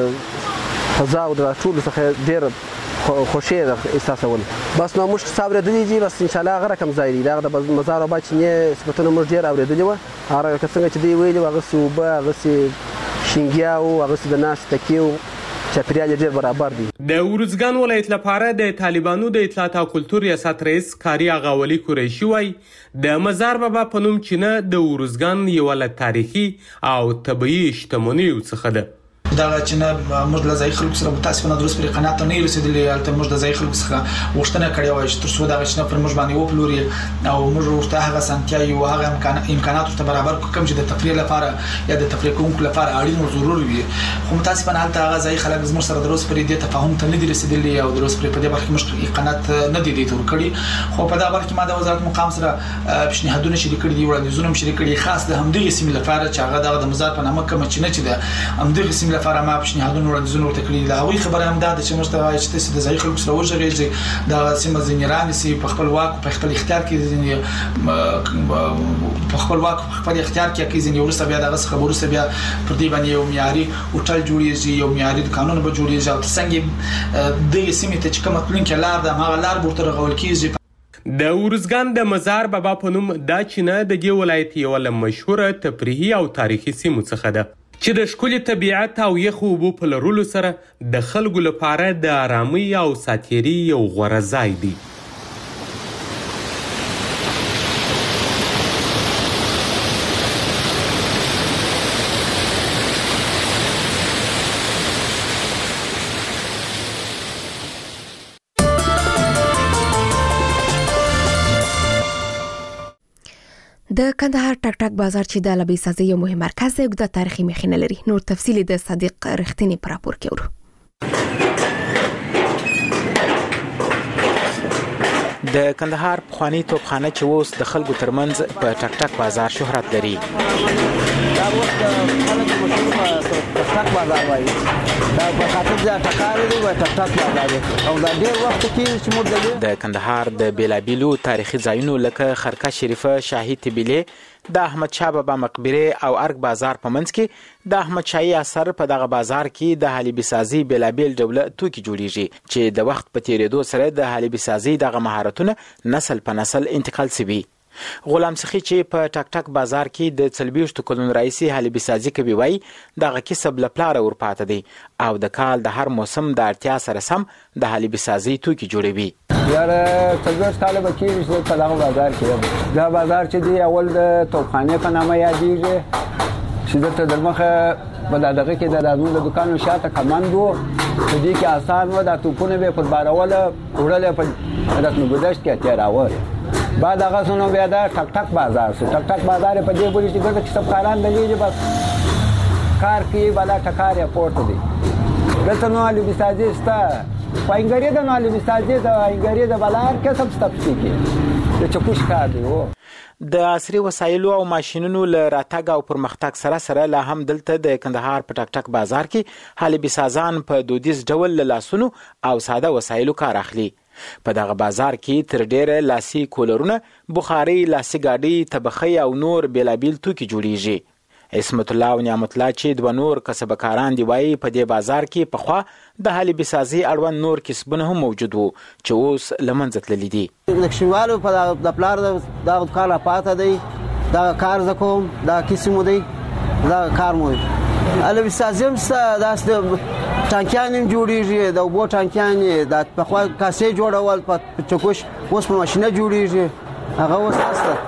فضا او د ټولو څخه ډېر خوشې احساسول. بس نو موږ څه اورېدلي دي بس انشاءالله هغه رقم ځای دی. دغه د مزار بابا چینې صفتونه موږ ډېر اورېدلي وه. هغه که څنګه چې دوی ویلي وو هغسې اوبه، هغسې شینګیا و، هغسې د ناستې تکیې و، چاپېریال یې ډېر برابر دی. د ارزګان ولایت لپاره د طالبانو د اطلاعات او کلتور ریاست رئیس کاري آغا ولی قریشي وایي د مزار بابا په نوم چینه د ارزګان یوه له تاریخي او طبیعي شتمنیو څخه ده. خو دا چې نه موږ د ځای خلکو سره متاسفانه درست پر قناعت نه رسیدلې البته موږ د ځای خلکو سره وښتنه کړې وای چې تر څو دا چې پر موږ باندې وپلوري او موږ ورته هغه سنتیا یو هغه امکانات ورته برابر کوم چې د تفریح لپاره یا د تفریح کوونکو لپاره اړین او ضروري وي خو متاسفانه البته هغه ځای خلک زموږ سره درست پر دې تفاهم ته نه دي رسیدلې او درست پر دې برخه موږ قناعت نه دي دي تور کړی خو په دا برخه ما د وزارت مقام سره پیشنهادونه شریک کړي دي وړاندیزونه شریک کړي خاص د همدغه سیمې لپاره چې هغه د مزار په نامه کوم چې نه چې د همدغه سیمې لپاره ما پیشنهادونه وړاندیزونه ورته کړي دا هغه خبره هم ده چې موږ ته چې د ځای خلکو سره ورژغېږي دا سیمه ځینران سي په خپل واک په خپل اختیار کې ځینې په خپل واک په خپل اختیار کې کې ځینې ورسره بیا دغه خبرو سره بیا پر دې باندې یو معیاري هوټل جوړیږي یو معیاري قانون به جوړیږي او څنګه د سیمې ته چې کومه تلونکې لار ده هغه لار ورته رغول کیږي د ورزګان د مزار بابا په نوم دا چینه د دې ولایت یو له مشهوره تفریحي او تاریخي سیمو څخه ده چې د ښکلي طبیعت او یخو اوبو په لرلو سره د خلکو لپاره د آرامۍ او ساتیري یو غوره ځای دی د کندهار ټک ټک بازار چې د لبي سازي یو مهم مرکز دی د تاریخي مخینه لري نور تفصیلی د صادق رښتینی پر راپور کې ورو د کندهار پخوانی توپخانه چې اوس د خلکو ترمنځ په ټک ټک بازار شهرت لري دا وخت خلک مشهور په ټک ټک بازار وایي دا په خاطر د ټکار دی او ټک ټک بازار او دا ډیر وخت کې چې موږ د کندهار د بیلابیلو تاریخي ځایونو لکه خرقه شریفه شاهي طبيله د احمد شاه بابا مقبره او ارګ بازار په منځ کې د احمد شاهي اثر په دغه بازار کې د حلیبي سازي بیلابیل ډوله توکي جوړیږي چې د وخت په تیریدو سره د حلیبي سازي دغه مهارتونه نسل په نسل انتقال شوي غلام سخی چې په ټک ټک بازار کې د څلويشت کلون رئیسي حلیبي سازي کوي وای دغه کسب لپاره ورپاته دی او د کال د هر موسم د اړتیا سره سم د حلیبي سازي توکي جوړوي یاره څلويشت کال به کېږي چې په دغه بازار کې دا بازار چې دی اول د توپخانه په نامه یادېږي چې دلته د مخه په دغه کې د رازونو د دکانو شاته کماند وو په دې کې آسان و د توپونه به په باروله وړل په رسم ګذشت کې تیراوه بعد هغه سونو بیا دا ټک ټک بازار سو ټک ټک بازار په دې پوری چې ګټه کسب کاران لګیږي بس کار کوي بالا ټکار پورت دی دلته نو علي بسازي ستا پاینګری د نو علي بسازي د پاینګری د بلار کسب ستپسي کې د چکوش کار دی وو د عصري وسایلو او ماشينونو ل راتګ او پرمختګ سره سره لا هم دلته د کندهار په ټک ټک بازار کې حلیبي سازان په دودیز ډول لاسونو او ساده وسایلو کار اخلي په دغه بازار کې تر ډیره لاسي کولرونه بخاري لاسي ګاډي طبخي او نور بیلابیل توکي جوړیږي اسمت الله او نعمت الله چې د نور کسبکاران دی وای په دې بازار کې په خوا د حلیبي سازي اړوند نور کسبونه هم موجود وو چې اوس لمنځه تللي دي نقشوالو په د پلار د کار پاته دی دا کار زکوم دا کیسمو دی دا کار مو حلیبي سازي هم داس د ټانکیان جوړیږي د وبو ټانکیان د په خوا کاسې جوړول په چکوش اوس په ماشينه جوړیږي هغه اوس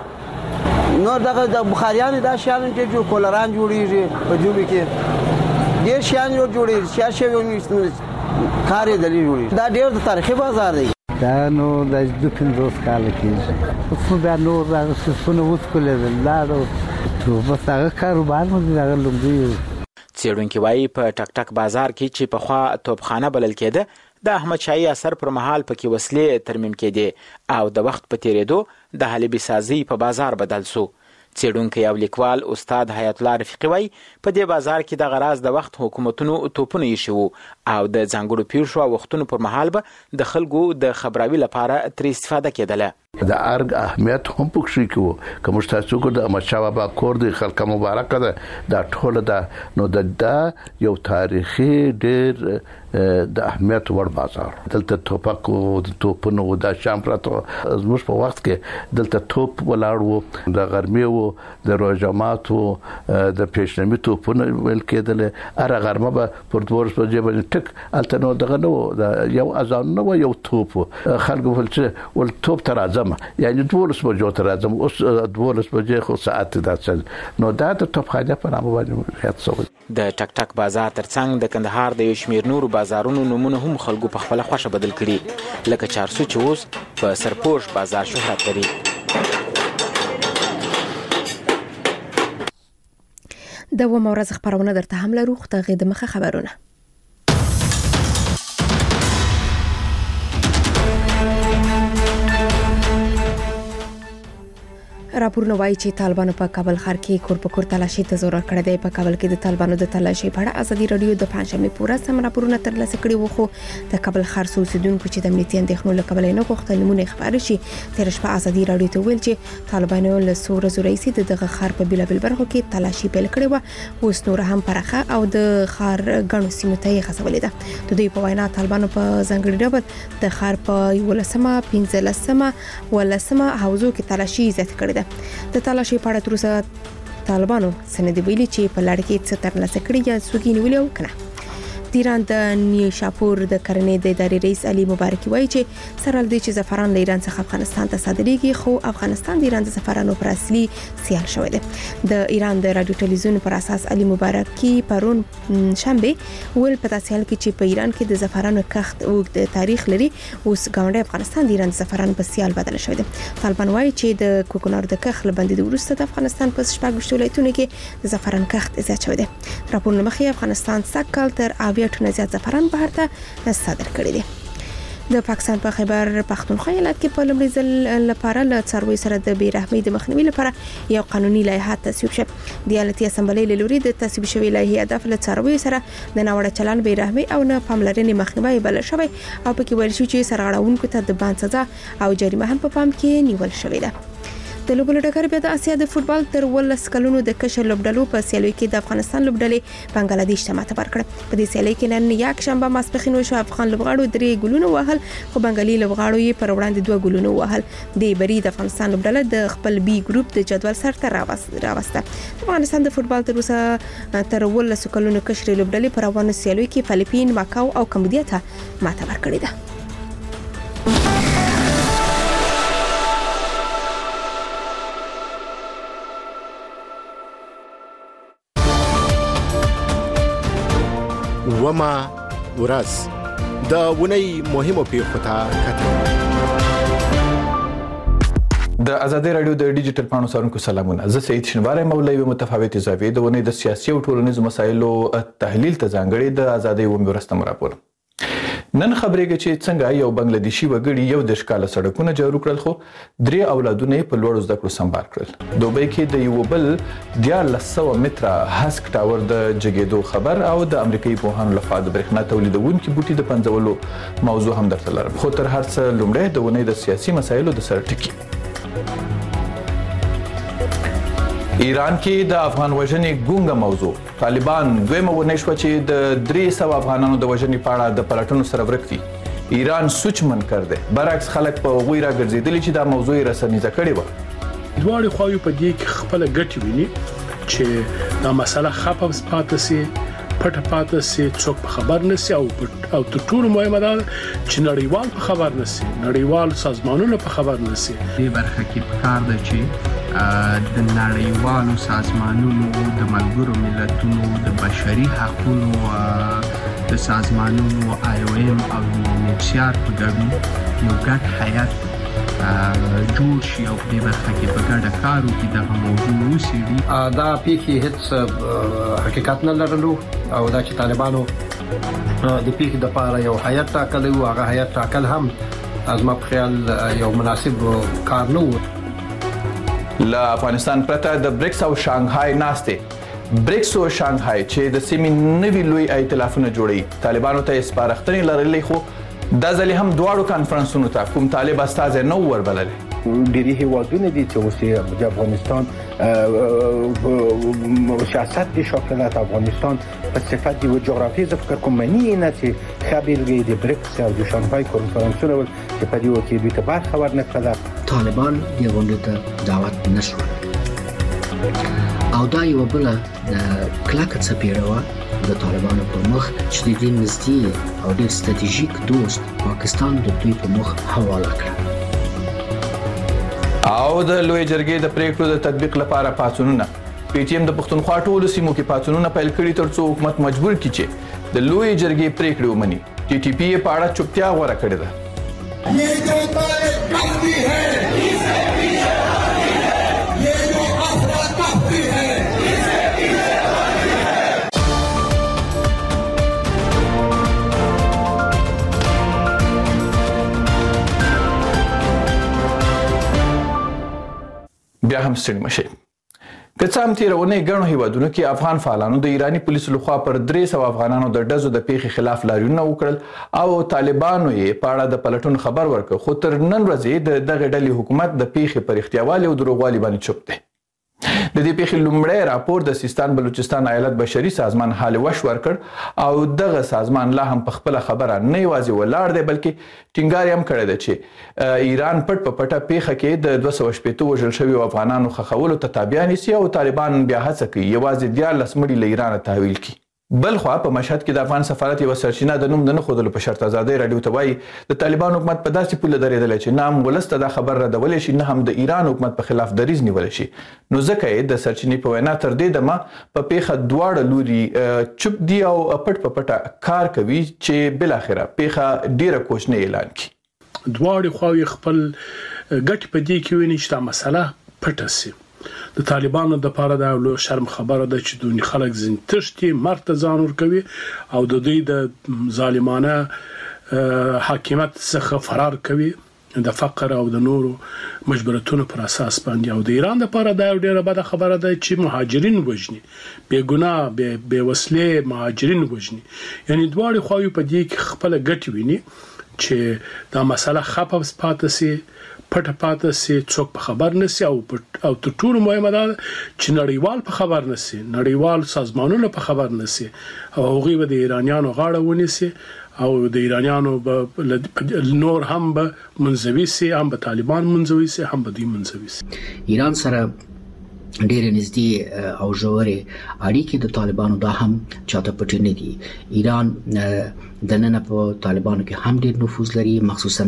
تاسو نو دغه د بخاریان د شان چې جو کولران جوړیږي په جوړی کې ډیر شان جوړیږي شیا شی کار یې دلی جوړیږي دا ډیر د تاریخي بازار دی دا نو د د پنځوس کال کېږي اوس دا نور راغلی څونه اوس کولې لاړو نو بس هغه کاروبار مو دغه لومړی څېړونکي وایي په ټک ټک بازار کې چې پخوا توپخانه بلل کېده د احمد شاهي اثر پر مهال پکې وسلې ترمیم کېدې او د وخت په تیریدو د حلیبي سازي په بازار بدل سو څېړونکی او لیکوال استاد حیات الله رفیقي وایي په دې بازار کې د غراز د وخت حکومتونو توپونه ایښي وو او د ځانګړو پیښو او وختونو پر مهال به د خلکو د خبراوي لپاره ترې استفاده کېدله د ارګ اهمیت هم پکښې کوو کوم تاسو کو د احمد شاه بابا کور د خلک مبارک ده دا ټول ده نو د یو تاریخي ډیر د اهمیت ور بازار دلته توپک او توپونو د شام پراتو زموږ په وخت کې دلته توپ ولاړ وو د غرمې وو د روجمات وو د پېشنمي توپونه ول کېدل اره غرمه به پر دور په جيب ټک الته نو دغه نو یو اذان نو یو توپ خلک ول چې ول توپ تر زما یعنی دولس بجو تر راځم اوس دولس بجې خو ساعت داسې نو دا د توپخانه په نامه باندې یاد شوی. د ټک ټک بازار ترڅنګ د کندهار د یو شمېر نورو بازارونو نومونه هم خلکو په خپله خوښه بدل کړي لکه چارسو چې اوس په سرپوش بازار شهرت لري. د اوومه ورځ خپرونه درته هم لرو خو تغې د مخه خبرونه. راپورونه وایي چې طالبانو په کابل ښار کې کور په کور تلاشي ته زور کړی دی. په کابل کې د طالبانو د تلاشي په اړه ازادي رادیو د پنځمې پورا سم راپورونه ترلاسه کړي وو، خو د کابل ښار اوسیدونکو چې د امنیتي اندېښنو له کبله نه غوښتل نمونه خبرې شي. تیر شپه ازادي رادیو ته ویل چې طالبانو له څو ورځو راهیسې د دغه ښار په بیلابل برخو کې تلاشي پیل کړې وه، اوس نور هم پراخه او د ښار ګڼو سیمو ته یې غځولې ده. د دوی په وینا طالبانو په ځانګړي ډول د ښار په یولسمه پنځلسمه ولسمه حوزو کې تلاشي زیات کړې ده. د تلاشي په اړه تر اوسه طالبانو سند ویلي چې په لړ کې څه ترلاسه کړي یا څوک یې نیولي او کنه. د ایران د نیشاپور د کرنې د ادارې رئیس علي مبارکي وایي چې سره لدی چې زعفران له ایران څخه افغانستان ته صادریږي، خو افغانستان د ایران د زعفرانو پر اصلي سیال شوی دی. د ایران د رادیو ټلویزیون پر اساس علي مبارکي پرون شنبه ول په داسې حال کې چې په ایران کې د زعفرانو کښت اوږد تاریخ لري، اوس ګاونډي افغانستان د ایران د زعفرانو په سیال بدل شوی دی. طالبان وایي چې د کوکنار د کښت لبندې وروسته د افغانستان په شپږ ولایتونو کې د زعفران کښت زیات شوی دی. راپورونه مخې افغانستان سږ تر اویا ټنه زیات زعفران بهر ته صادر کړی دی. د پاکستان په خیبر پختونخوا ایالت کې په لومړي ځل لپاره له څارویو سره د بیرحمۍ د مخنیوي لپاره یو قانوني لایحه تصویب شوه. د ایالتي اسمبلۍ له لوري د تصویب شوې لایحې هدف له څارویو سره د ناوړه چلند، بیرحمۍ او نه پاملرنې مخنیوي بلل شوی او پکې ویل شوی چې سرغړونکو ته د باند سزا او جریمه هم په پام کې نیول شوې ده. د لوبو ډګر بیا د اسیا د فوتبال تر ولس کلونو د کشر لوبډلو په سیالۍ کې د افغانستان لوبډلې بنگلاديش ته ماته ورکړه. په دې سیالۍ کې نن یک شنبه ماسپښین وشو افغان لوبغاړو درې ګولونه وهل، خو بنگالي لوبغاړو یې پر وړاندې دوه ګولونه وهل. د بری د افغانستان لوبډله د خپل بي ګروپ د جدول سر ته راوسته. افغانستان د فوتبال تر اوسه تر ولس کلونو کشر لوبډلې پر روانو سیالیو کې فلیپین، ماکاو او کمبودیا ته ماته ورکړې ده. وما ورځ د ونی مهمو پیښو ته کتل. د ازادي رادیو د ډیجیټل پاڼو سرونکو سلامونه. زه سید شنواری مولوی متفاوت زاویې د ونی د سیاسي او ټولنیزو مسایلو تحلیل ته ځانګړي د ازادي و مرسته راپور. نن خبرېږي چې څنګه یو بنگلاديشي وګړي یو د ښکاله سړکونه جوړ کړل، خو درې اولادونه په لوړو زده کړو سمبال کړل. دوبۍ کې د یو بل دیارلس سوه متره هسک ټاور د جګېدو خبر او د امریکایي پوهانو لخوا د برېښنا تولیدونکي بوټي د پنځولو موضوع هم درته لرم. خو تر هر څه لومړی د ونې د سیاسي مسایلو د سر ټکي. ایران کې د افغان وژنې ګونګه موضوع. طالبان دویمه ونې شوه چې د درې سوه افغانانو د وژنې په اړه د پلټنو سره ورک دي. ایران سوچ منکر دی، برعکس خلک په هغوی راګرځېدلي چې دا موضوع یې رسنیزه کړې وه. دواړې خواوې په دې کې خپله ګټې ویني چې دا مسله خپه پاتې سي، پټه پاتې سي، څوک په خبر نه سي او او تر ټولو مهمه ده چې نړیوال په خبر نه سي، نړیوال سازمانونه په خبر نه سي. دې برخه کې پکار ده چې د نړیوالو سازمانونو، د ملګرو ملتونو، د بشري حقوقو د سازمانونو آی او ایم او یو ان سي ار په ګډون یو ګډ هیات جوړ شي او په دې برخه کې په ګډه کار وکړي دغه موضوع وڅېړي. دا پیښې هیڅ حقیقت نه لرلو او دا چې طالبانو د پیښې دپاره یو هیات ټاکلی و، هغه هیات ټاکل هم زما په خیال یو مناسب کار نه و. له افغانستان پرته د بریکس او شانګهای ناستې بریکس او شانګهای چې د سیمې نوي لوی ائتلافونه جوړوي طالبانو ته سپارښتنې لرلې، خو دا ځل هم دواړو کانفرنسونو ته کوم طالب استازی نه وربللی. ډېری هیوادونه دي چې اوس د افغانستان سیاست دي شاکلت افغانستان په صفت یو جغرافیه ز فکر کوم معنی نه چې خبرګي د بریکس او د شانګهای کنفرانسونه ول چې په دې وخت کې دوی ته بار خبر نه کړل. طالبان د غونډې ته دعوت نشول او دا یو بل د کلاک څپېړه د طالبانو په مخ چې د دې نږدې او ډېر ستراتیژیک دوست پاکستان د دوی په مخ حواله کړ. او د لوی جرګې د پریکړو د تطبیق لپاره پاتونونه پی ټی ایم د پښتونخوا ټولو سیمو کې پاتونونه پیل کړي ترڅو حکومت مجبور کړي چې د لوی جرګې پریکړې ومني. ټي ټي پی په اړه چوپتیا غوره کړې ده. بیا هم ستړي مشئ. که څه هم تېره اونۍ ګڼو هیوادونو کې افغان فعالانو د ایراني پولیسو لخوا پر درې سوه افغانانو د ډزو د پیښې خلاف لاریونونه وکړل او طالبانو یې په اړه د پلټون خبر ورکړ، خو تر نن ورځې د دغې ډلې حکومت د پیښې پر احتیاوالي او دروغوالي باندې چوپ دی. د دې پیښې لومړی راپور د سیستان بلوچستان ایالت بشري سازمان حال وش ورکړ او دغه سازمان لا هم په خپله خبره نه یوازې ولاړ دی بلکې ټینګار یې هم کړی دی چې ایران پټ په پټه پیښه کې د دوه سوه شپېته وژل شویو افغانانو ښخولو ته تابیا نیسي او طالبان بیا هڅه کوي یوازې دیارلس مړي له ایرانه تحویل کړي. بل خوا په مشهد کې د افغان سفارت یوه سرچینه د نوم د نه ښودلو په شرط ازادۍ راډیو ته وایي د طالبان حکومت په داسې پوله درېدلی چې نه هم ولس ته دا خبر ردولی شي نه هم د ایران حکومت په خلاف دریځ نیولی شي. نو ځکه یې د سرچینې په وینا تر دې دمه په پیښه دواړه لوري چوپ دي او پټ په پټه کار کوي چې بالاخره پیښه ډیره کوچنۍ اعلان کړي. دواړې خواوې خپل ګټې په دې کې ویني چې دا مسله پټه سي. د طالبانو د پاره دا لو شرم خبره ده چې دوی خلک زین تشتي مرته ځان ور کوي او د دوی د ظالمانه حاکمیت څخه فرار کوي د فقر او د نورو مجبورتونو پر اساس باندې. او د ایران د پاره دا ډیره بده خبره ده چې مهاجرین وژني، بے ګناه بے وسلې مهاجرین وژني. یعنی دواړې خواوې په دې کې خپل ګټ ویني چې دا مسله خپه پاتې سي پټه پاتې سي، څوک په خبر نسی او او تر ټولو مهمه ده چې نړیوال په خبر نسی، نړیوال سازمانونه په خبر نسی او هغوی به د ایرانیانو غاړه ونیسي او د ایرانیانو به نور هم به منزوي سي، هم به طالبان منزوي سي، هم به دوی منزوي سي. ایران سره ډېرې نږدې او ژورې اړیکې د طالبانو دا هم چاته پټې نه دي. ایران د نن په طالبانو کې هم ډېر نفوذ لري، مخصوصا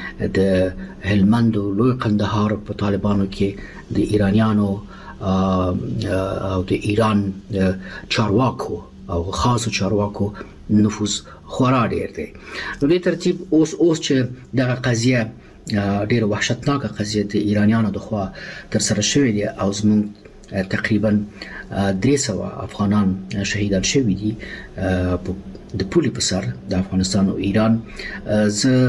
د هلمند او لوی قندهار په طالبانو کې د ایرانیانو او د ایران چارواکو او خاصو چارواکو نفوذ خورا ډېر دی. نو دې ترتیب اوس اوس چې دغه قضیه ډیره وحشتناکه قضیه د ایرانیانو د خوا تر سره شوې دي او زموږ تقریبا درې سوه افغانان شهیدان شوي دي د پولې په سر د افغانستان او ایران. زه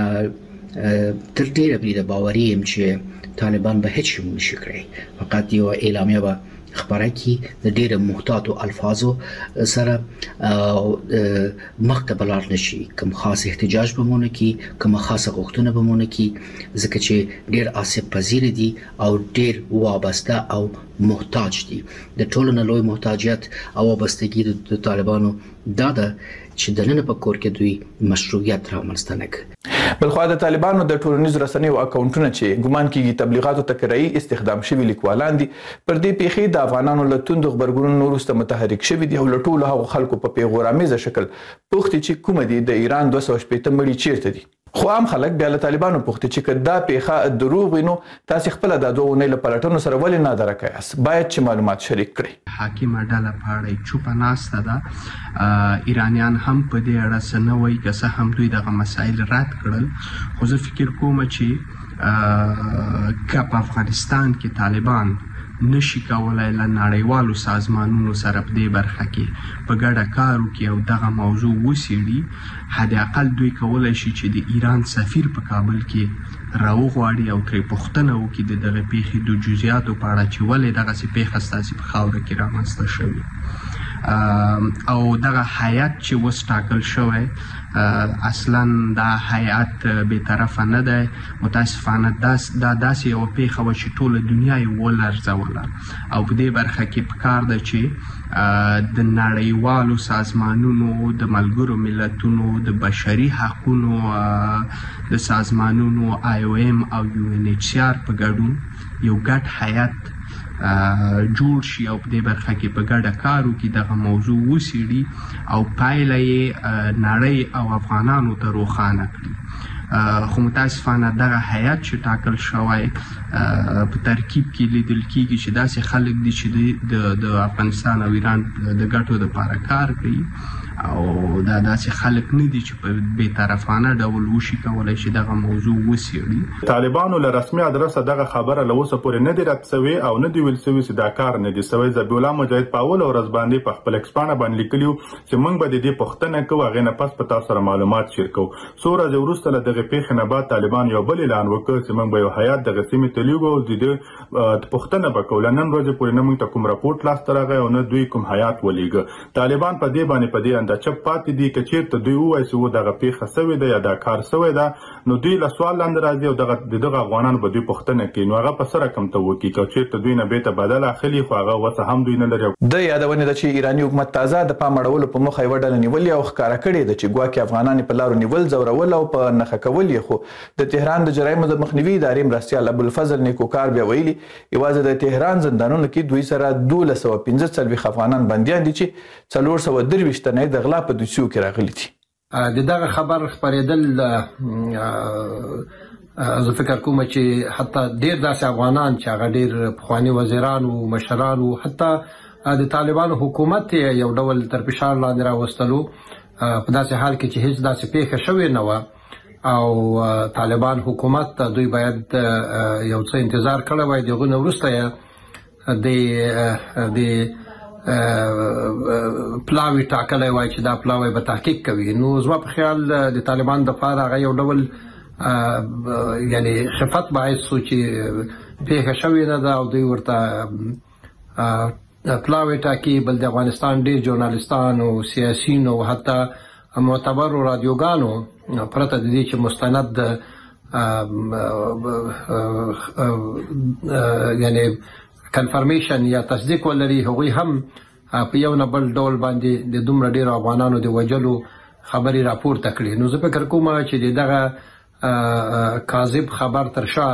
تر ډیره بریده باوري یم چې طالبان به هیڅ شی نشي کړی، فقط یو اعلامیه به خبره کی د ډیره محتاطو الفاظو سره مخته بلار نشي، کوم خاص احتجاج به مونږ کی، کوم خاصه غوښتنه به مونږ کی، ځکه چې ډیر آسیب پذیر دي او ډیر وابسته او محتاج دي. د ټولو نه لوی محتاجیت او وابستګي د طالبانو دا ده چې د نن په کور کې دوی مشروعیت رامنځته نه کړي. بلخوا د طالبانو د ټولنیزو رسنیو اکاونټونه چې ګمان کیږي تبلیغاتو ته کرایي استخدام شوي لیکوالان دي پر دې پیښې د افغانانو له توندو غبرګونونو وروسته متحرک شوي دي او له ټولو هغو خلکو په پیغورآمیزه شکل پوښتي چې کومه دي د ایران دوه سوه شپېته مړي چیرته دي. خو عام خلک بیا له طالبانو پوښتي چې که دا پیښه دروغ وي نو تاسې خپله دا دوه اونۍ له پلټنو سره ولې نادرکه یاست؟ باید چې معلومات شریک کړئ. حاکمه ډله په اړه چوپه ناسته ده. ایرانیان هم په دې اړه څه نه وایي، که څه هم دوی دغه مسایل رد کړل. خو زه فکر کوم چې که په افغانستان کې طالبان نشي کولای له نړیوالو سازمانونو سره په دې برخه کې په ګډه کار وکړي او دغه موضوع وڅېړي، حد اقل دوی کولی شي چې د ایران سفیر په کابل کې راوغواړي او ترې پوښتنه وکړي د دغه پیښې د جزئیاتو په اړه چې ولې دغسې پیښه ستاسې په خاوره کې رامنځته شوې. او دغه هیئت چې اوس ټاکل شوی اصلا دا هیئت بې طرفه نه دی، متاسفانه دا داسې یوه پیښه وه چې ټوله دنیا یې ولرزوله او په دې برخه کې پکار ده چې د نړیوالو سازمانونو، د ملګرو ملتونو، د بشري حقونو د سازمانونو آی او ایم او یو ان ایچ سی آر په ګډون یو ګډ هیئت جوړ شي او په دې برخه کې په ګډه کار وکړي، دغه موضوع وڅېړي او پایله یې نړۍ او افغانانو ته روښانه کړي. خو متاسفانه دغه هیئت چې ټاکل شوی په ترکیب کې لیدل کېږي چې داسې خلک دي چې د افغانستان او ایران د ګټو دپاره کار کوي او دا داسې خلک نه دي چې په بې طرفانه ډول وشي کولی چې دغه موضوع وڅېړي. طالبانو له رسمي ادرسه دغه خبره له اوسه پورې نه دي رد سوې او نه دي ویل سوي چې دا کار نه دي سوی. ذبیح الله مجاهد په اوله ورځ باندې په خپل ایکسپانه باندې لیکلي وو چې موږ به د دې پوښتنه کوو، هغې نه پس په تاسو سره معلومات شیر کوو. څو ورځې وروسته له دغې پېښې نه بعد طالبان یو بل اعلان وکړ چې موږ به یو هیات دغه سیمې ته لیږو او د ده پوښتنه به کوو. له نن ورځې پورې نه موږ ته کوم راپورټ لاسته راغی او نه دوی کوم هیات ولیږه. طالبان په دې باندې په دې انده چپ پاتې دي که چیرته دوی ووایي چې دغه پېښه سوې ده یا دا کار سوی ده نو دوی له سوال لاندې راځي او دغه د دغه افغانانو به دوی پوښتنه کوي نو هغه په څه رقم ته وکړي. که چیرته دوی نه بیرته بدل اخلي خو هغه وسه هم دوی نه لري. د یادونه ده چې ایراني حکومت تازه د پام اړولو په موخه یوه ډله نیولې او ښکاره کړې ده چې ګواکې افغانان په لارو نیول، ځورول او په نښه کول یې. خو د تهران د جرایمو د مخنیوي ادارې مرستیال ابوالفضل نیکوکار بیا ویلي یوازې د تهران زندانونو کې دوی سره دولس سوه پنځه څلوېښت افغانان بندیان دي چې څلور سوه درویشت تنه یې د غلا په دوسیو کې راغلي دي. د دغه خبر خپرېدل زه فکر کوم چې حتی ډېر داسې افغانان چې هغه ډېر پخواني وزیران او مشران او حتی د طالبانو حکومت یو ډول تر فشار لاندې راوستلو په داسې حال کې چې هیڅ داسې پیښه شوې نه وه او طالبان حکومت ته دوی باید یو څه انتظار کړی وای. د هغو نه وروسته یې د پلاوی ټاکلی وای چې دا پلاوی به تحقیق کوي. نو زما په خیال د طالبان دپاره هغه یو ډول یعنی خفت باعث شو چې پیښه شوې نه ده او دوی ورته پلاوی ټاکي. بل د افغانستان ډېر ژورنالستان او سیاسیون او حتی معتبرو رادیوګانو پرته د دې چې مستند یعنی کنفرمیشن یا تصدیق ولري هغوی هم په یو نه بل ډول باندې د دومره ډېرو افغانانو د وژلو خبرې راپورته کړي. نو زه فکر کوم چې د دغه کاذب خبر تر شا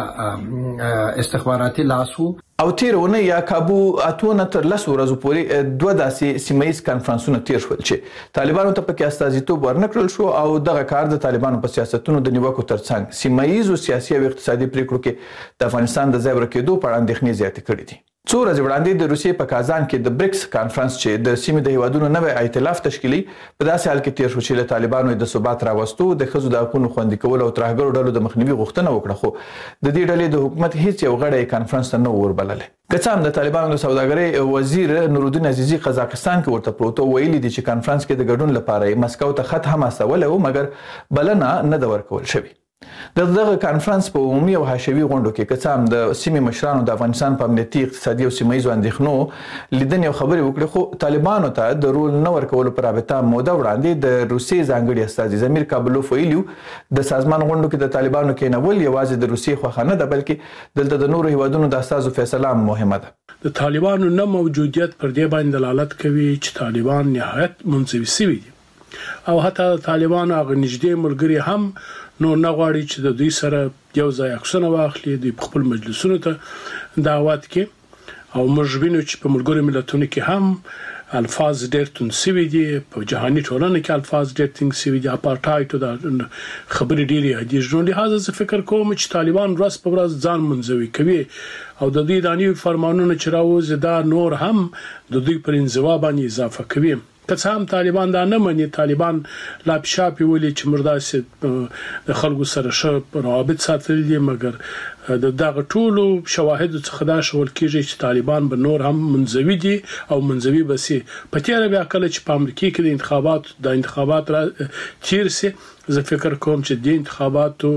استخباراتي لاس وو. او تیر ونه یا کابو اتونه تر لس ورځو پورې دوه داسې سیمایي کنفرانسونه تیر شول چې طالبانو ته پکې استازیتوب ورنکړل شو او دغه کار د طالبانو په سیاستونو د نیوکو ترڅنګ سیمایي سیاسي او اقتصادي پریکړو کې د افغانستان د ځای ورکېدو په اړه اندېښنې زیاتې کړې دي. څو ورځې وړاندې د روسیې په کازان کې د بریکس کانفرنس چې د سیمې د هیوادونو نوی ائتلاف تشکیلي په داسې حال کې تیر شو چې له طالبانو د ثبات راوستو د ښځو د حقونو خوندي کول او ترهګرو ډلو د مخنیوي غوښتنه وکړه. خو د دې ډلې د حکومت هیڅ یو غړی کانفرنس ته نه وربللی. که څه هم د طالبانو د سوداګرۍ وزیر نورالدین عزیزي قزاقستان کې ورته پروتو ویلي دي چې کانفرنس کې د ګډون لپاره مسکو ته خط هم استولی و مګر بلنه نه ده ورکول شوې. د دغه کانفرنس په عمومي او حاشوي غونډو کې که څه هم د سیمې مشرانو د افغانستان په امنیتي اقتصادي او سیمهییزو اندېښنو لیدنې او خبرې وکړې خو طالبانو ته د رول نه ورکولو په رابطه موده وړاندې د روسیې ځانګړي استازي زمیر کابلوف ویلي د سازمان غونډو کې د طالبانو کېنول یوازې د روسیې خوښه نه ده بلکې دلته د نورو هیوادونو د استازو فیصله هم مهمه ده. د طالبانو نه موجودیت پر دې باندې دلالت کوي چې طالبان نهایت منزوي شوي دي او حتی طالبان هغه نږدې ملګري هم نو نه غواړي چې د دوی سره یو ځای عکسونه واخلي دوی په خپل مجلسونو ته دعوت کې او موږ وینو چې په ملګرو ملتونو کې هم الفاظ ډېر توند شوي دي. په جهاني ټولنه کې الفاظ ډېر تنګ شوي دي. اپارټایډ د خبرې ډېرې یادېږي. نو لهذا زه فکر کوم چې طالبان ورځ په ورځ ځان منزوي کوي او د دوی د نوي فرمانونو چې راوځي دا نور هم د دوی پر انزوا باندې اضافه کوي. که څه هم طالبان دا نه مني. طالبان لا پشاپي ولي چې مرداسې د خلکو سره ښه روابط ساتلي دي مګر د دغه ټولو شواهدو څخه دا شول کېږي چې طالبان به نور هم منزوي دي او منزوي به سي. په تېره بیا کله چې په امریکا کې د انتخابات د انتخابات را تیر سي زه فکر کوم چې د انتخاباتو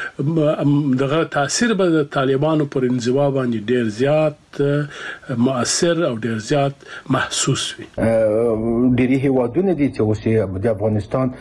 دغه تاثیر به د طالبانو پر انزوا باندې ډېر زیات مؤثر او ډېر زیات محسوس وي. ډېری هیوادونه دي چې اوس د افغانستان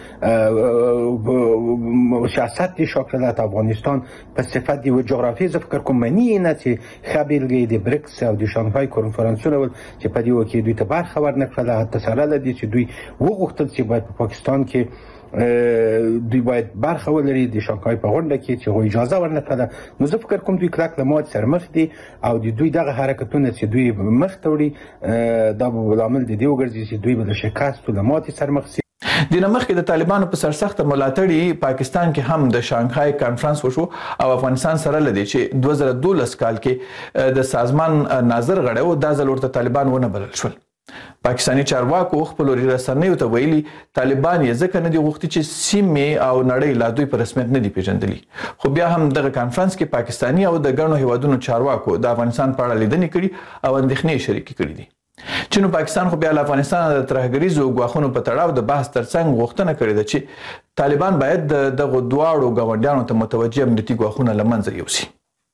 سیاست شاکلت افغانستان په صفت یو جغرافیایی زه فکر کوم معنی نه چې ښه بېلګه د بریکس او د شانګهای کنفرانسونه ول چې په دې کې دوی ته برخه ورنکړله. حتی سره له دې چې دوی وغوښتل چې باید په پاکستان کې دوی باید برخه ولري د شانګهای په غونډه کې چې هغوی اجازه ورنکړله. نو زه فکر کوم دوی کلک له ماتې سره مخ دي او د دوی دغه حرکتونه چې دوی مخ ته وړي دا به لامل د دې وګرځي چې دوی به له شکست او له ماتې سره مخ شي. د نمخ د طالبانو په سرسخت ملاتړي پاکستان کې هم د شانګهای کانفرنس وشو او افغانستان سره لدی چې دوه زره دولس کال کې د سازمان ناظر غړو د ځل ورته طالبان ونه بلل شول. پاکستاني چارواکو خپل رسنیو ته ویلي طالبان یې ځکه نه دي غوښتي چې سیمې او نړۍ لا دوی په رسمیت نه دي پیژندلي، خو بیا هم دغه کانفرنس کې پاکستاني او د ګڼو هیوادونو چارواکو د افغانستان په اړه لیدنې کړي او اندېښنې شریکې کړي دي. چین او پاکستان خو بیا له افغانستان د ترهګریزو ګواښونو په تړاو د بحث ترڅنګ غوښتنه کړې ده چې طالبان باید دغه دواړو ګاونډیانو ته متوجه امنیتي ګواښونه له منځه یوسي.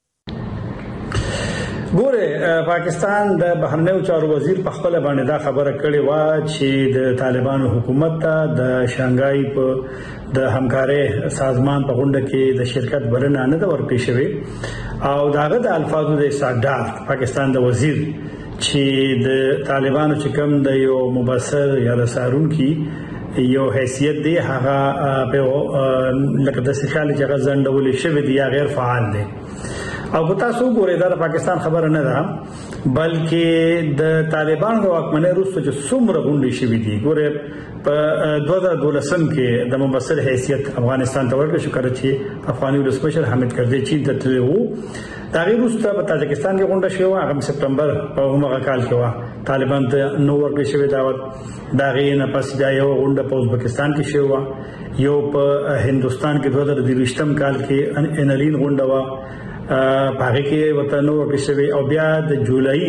ګوره پاکستان د بهرنیو چارو وزیر په خپل باندې دا خبره کړې و چې د طالبانو حکومت ته د شانګهای په د همکارۍ سازمان په غونډه کې د شرکت بلنه نه ده ورکړې شوې او داغه د الفاظو د اسعاد پاکستان د وزیر چې د طالبانو چې کوم د یو مبصر یا د سارونکي یو حیثیت دی هغه په لکه د خیال چې هغه ځندول شوی دی یا غیر فعال دی او په تاسو ګورئ دا پاکستان خبره نه ده بلکې د طالبانو د واکمنۍ وروسته چې څومره غونډې شوې دي. ګوره په دوه زره دولسم کې د مبصر حیثیت افغانستان ته ورکړل شو کله چې افغاني ولسمشر حامد کرزي چین ته تللی و. دا غیر وروسته په تاجکستان کې غونډه شوې وه، هغه سپتمبر په همغه کال کې وه. طالبان ته نو ورکړل شوې دعوت، د هغې نه پس بیا یو غونډه په ازبکستان کې شوې وه، یو په هندوستان کې دوه زره درویشتم کال کې انلین غونډه وه، پاره کې وته نو ورکړل شوی او بیا د جولای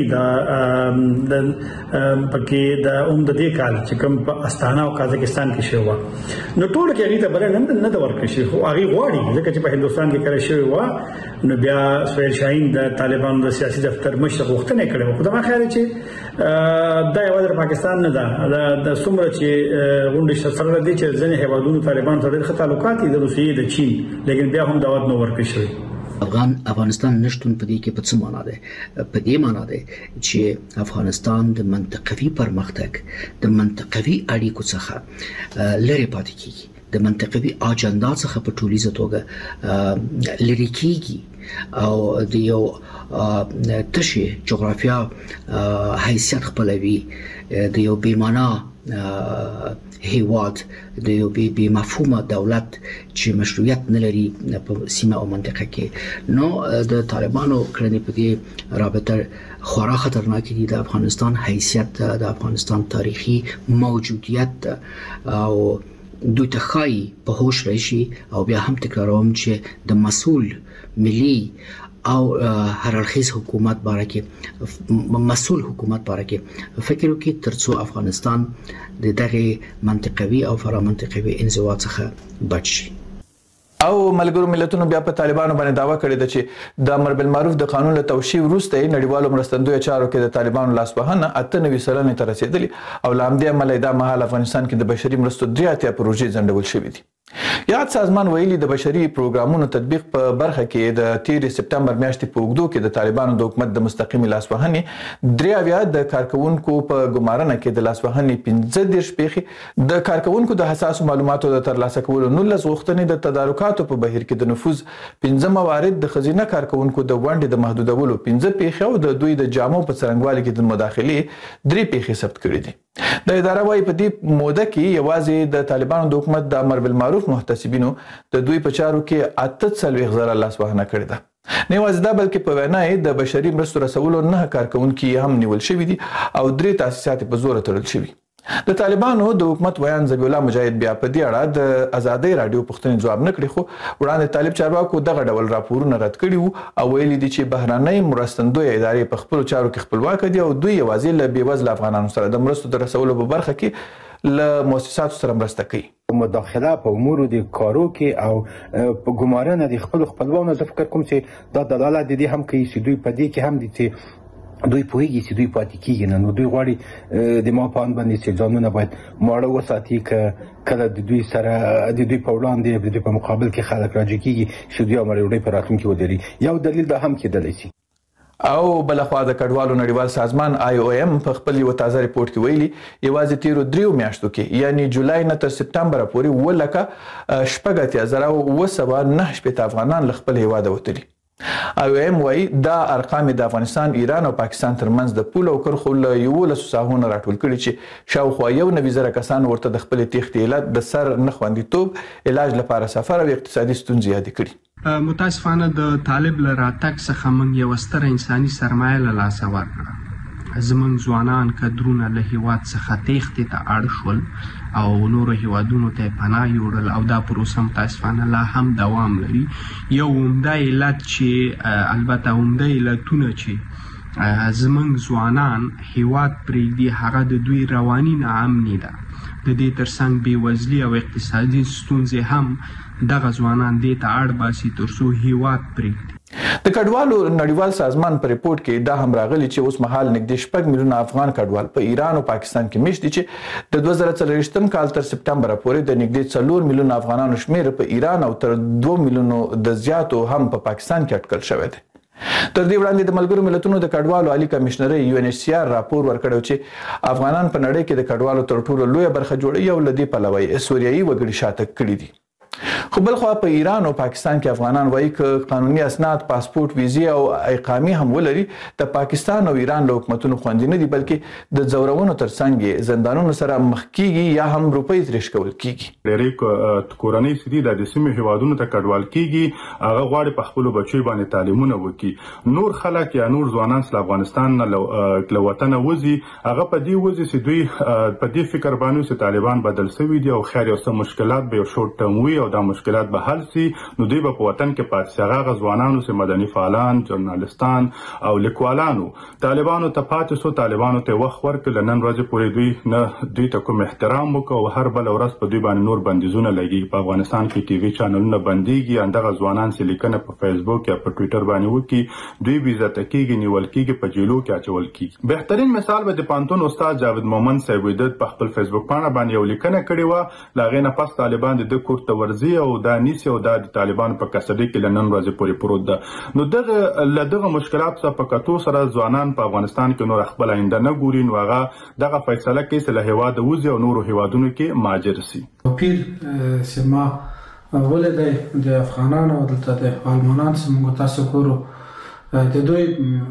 د پکې د اوم د دې کال چې کوم په استانا او قازقستان کې شوی و. نو ټول کې هغه ته بل نه نه ورکړل شي، خو هغه غواړي ځکه چې په هندوستان کې کړی شوی و. نو بیا سهیل شاهین د طالبانو د سیاسي دفتر مشر غوښتنه کړې و. خو دا خیال چې دا یو د پاکستان نه ده، د څومره چې غونډه سره دي چې ځنې هیوادونو طالبان سره ډېر تعلقات دي د روسیې د چین، لیکن بیا هم دعوت نه ورکړل شوی. افغان افغانستان نشټون په دې کې په څه معنا ده؟ په دې معنا ده چې افغانستان د منطقوي پرمختګ د منطقوي اړیکو څخه لري پاتې کیږي، د منطقوي اجنډا څخه په ټولیزه توګه لري کیږي او د یو تشي جغرافیا حیثیت خپلوي، د یو بیمانا هیواد، د یو بی مفهومه دولت چې مشروعیت نه لري په سیمه او منطقه کې. نو د طالبانو کړنې په دې رابطه خورا خطرناکې دي. د افغانستان حیثیت، د افغانستان تاریخي موجودیت او دوی ته ښایي په هوش راشي او بیا هم تکراروم چې د مسؤل ملي او هر اړخیز حکومت باره کې مسؤل حکومت باره کې فکر وکړي ترڅو افغانستان د دغه منطقوي او فرامنطقوي انزوا څخه بچ شي. او ملګرو ملتونو بیا په طالبانو باندې دعوا کړې ده چې د امر بالمعروف د قانون له توشیح وروسته نړیوالو مرستندویه چارو کې د طالبانو لاسوهنه اته نوي سلنې ته رسیدلي او له همدې امله دا مهال افغانستان کې د بشري مرستو درې اتیا پروژې ځنډول شوې دي. یاد سازمان ویلي د بشري پروګرامونو تطبیق په برخه کې د تیر سپتمبر میاشتې په اوږدو کې د طالبانو د حکومت د مستقیمي لاسوهنې درې اویا د کارکونکو په ګمارنه کې د لاسوهنې پنځه دېرش پیښې، د کارکونکو د حساسو معلوماتو د ترلاسه کولو نولس غوښتنې، د تدارکاتو په بهیر کې د نفوذ پنځه موارد، د خزینه کارکونکو د ونډې د محدودولو پنځه پیښې او د دوی د جامو په څرنګوالي کې د مداخلې درې پیښې ثبت کړې دي. د اداره وايي په دې موده کې یوازې د طالبانو د حکومت د امر بالمعروف محتسبینو د دوی په چارو کې اته څلوېښت زره لاسوهنه کړې ده. نه یوازې دا بلکې په وینا یې د بشري مرستو رسولو نه کارکونکي هم نیول شوي دي او درې تاسیسات په زور تړل شوي. د طالبانو د حکومت ویان ذبیح الله مجاهد بیا په دې اړه د ازادۍ رادیو پوښتنې ځواب نه کړي، خو وړاندې طالب چارواکو دغه ډول راپورونه رد کړي وو او ویلي دي چې بهرنۍ مرستندویه ادارې په خپلو چارو کې خپلواک دي او دوی یوازې له بېوزله افغانانو سره د مرستو د رسولو په برخه کې له مؤسساتو سره مرسته کوي. مداخله په امور د کارو کې او په ګمارنه د خپل خپلوانو زه فکر کوم چې دا دلالت دي هم کوي چې دوی په دې کې هم دي چې دوی پوهیږي چې دوی پاتې کیږي نه، نو دوی غواړي د ما په اند باندې چې ځانونه باید ماړه وساتي که کله د دوی سره د دوی په وړاندې د دوی په مقابل کې خلک راجع کیږي چې دوی امر په راتلونکي ودري. یو دلیل دا هم کېدلی شي. او بلخوا د کډوالو نړیوال سازمان آی او ایم په خپل یو تازه ریپورت کې ویلي یوازې تیرو دریو میاشتو کې یعنی جولای نه تر سپتمبر پورې ولکه شپږ اتیا زره اوه سوه نهه شپېته افغانان له خپل هیواده وتلي. او ایم وای دا ارقام د افغانستان، ایران او پاکستان ترمنځ د پول او کرخو له یولسو ساحونو راټول کړي چې شاوخوا یو نوي زره کسان ورته د خپل تېښتې علت د سر نه خوندیتوب، علاج لپاره سفر او اقتصادي ستونزې یادې کړي. متاسفانه د طالب له راتګ څخه موږ یوه ستره انساني سرمایه له لاسه ورکړه. زموږ ځوانان کدرونه له هیواد څخه تېښتې ته اړ شول او نورو هیوادونو ته یې پناه یوړل او دا پروسه متاسفانه لا هم دوام لري. یو عمده علت چې البته عمده علتونه چې زموږ ځوانان هیواد پرېږدي هغه د دوی رواني ناامني ده. د دې ترڅنګ بېوزلي او اقتصادي ستونزې هم دغه ځوانان دې ته اړ باسي تر څو هیواد پرېږدي. د کډوالو نړیوال سازمان په ریپورت کې دا هم راغلی چې اوس مهال نږدې شپږ میلیونه افغان کډوال په ایران او پاکستان کې مېشت دي چې د دوه زره څلوېښتم کال تر سپټمبره پورې د نږدې څلور میلیونه افغانانو شمېر په ایران او تر دوه میلیونو د زیاتو هم په پاکستان کې اټکل شوی دی. تر دې وړاندې د ملګرو ملتونو د کډوالو عالی کمشنرۍ یو ان ایچ سی آر راپور ورکړی چې افغانان په نړۍ کې د کډوالو تر ټولو لویه برخه جوړوي او له دې پلوه یې سوریایي وګړي شاته کړي دي. خو بل خوا په ایران او پاکستان کې افغانان وایي چې قانوني اسناد، پاسپورت، ویزې او اقامې هم ولري د پاکستان او ایران له حکومتونو خوندي نه دي، بلکې د ځورونو ترڅنګ یې زندانونو سره مخ کیږي یا هم روپۍ ترې شکول کیږي. ډېرې کورنۍ چې دي د سیمې هیوادونو ته کډوال کیږي، هغه غواړي په خپلو بچیو باندې تعلیمونه وکړي. نور خلک یا نور ځوانان چې افغانستان نه له وطنه وځي، هغه په دې وځي چې دوی په دې فکر باندې چې طالبان بدل شوي دي او خیر یو څه مشکلات به یو شورت ټرم وي او دا مشکلات به حل سي، نو دوی به په وطن کې پاتې شي. هغه ځوانانو چې مدني فعالان، ژورنالستان او لیکوالانو طالبانو ته پاتې شو، طالبانو ته وخت ورکړ، نن ورځې پورې دوی نه دوی ته کوم احترام وکړ او هر بل ورځ په دوی باندې نور بندیزونه لګي. په افغانستان کې ټي وي چینلونه بنديږي، اندغه ځوانان چې لیکنه په فیسبوک یا په ټویټر باندې وکړي دوی بې عزته کیږي، نیول کیږي، په جیلو کې اچول کیږي. بهترین مثال به د پانتون استاد جاوید مومن صاحب د په خپل فیسبوک باندې باندې یو لیکنه کړې و، لاغې نه پس طالبان د کور ته ورځي او دا نیسي او دا د طالبان په کسټډي کې لنن ورځې پورې پروت ده. نو دغه لدغه مشکلات څخه په کتو سره ځوانان په افغانستان کې نور خپل آینده نه ګوري، نو هغه دغه فیصله کوي چې له هیواد وځي او نورو هیوادونو کې مهاجر شي. پیر سیما ولې د افغانانو دلته د آلمانان څخه تاسو کورو د دوی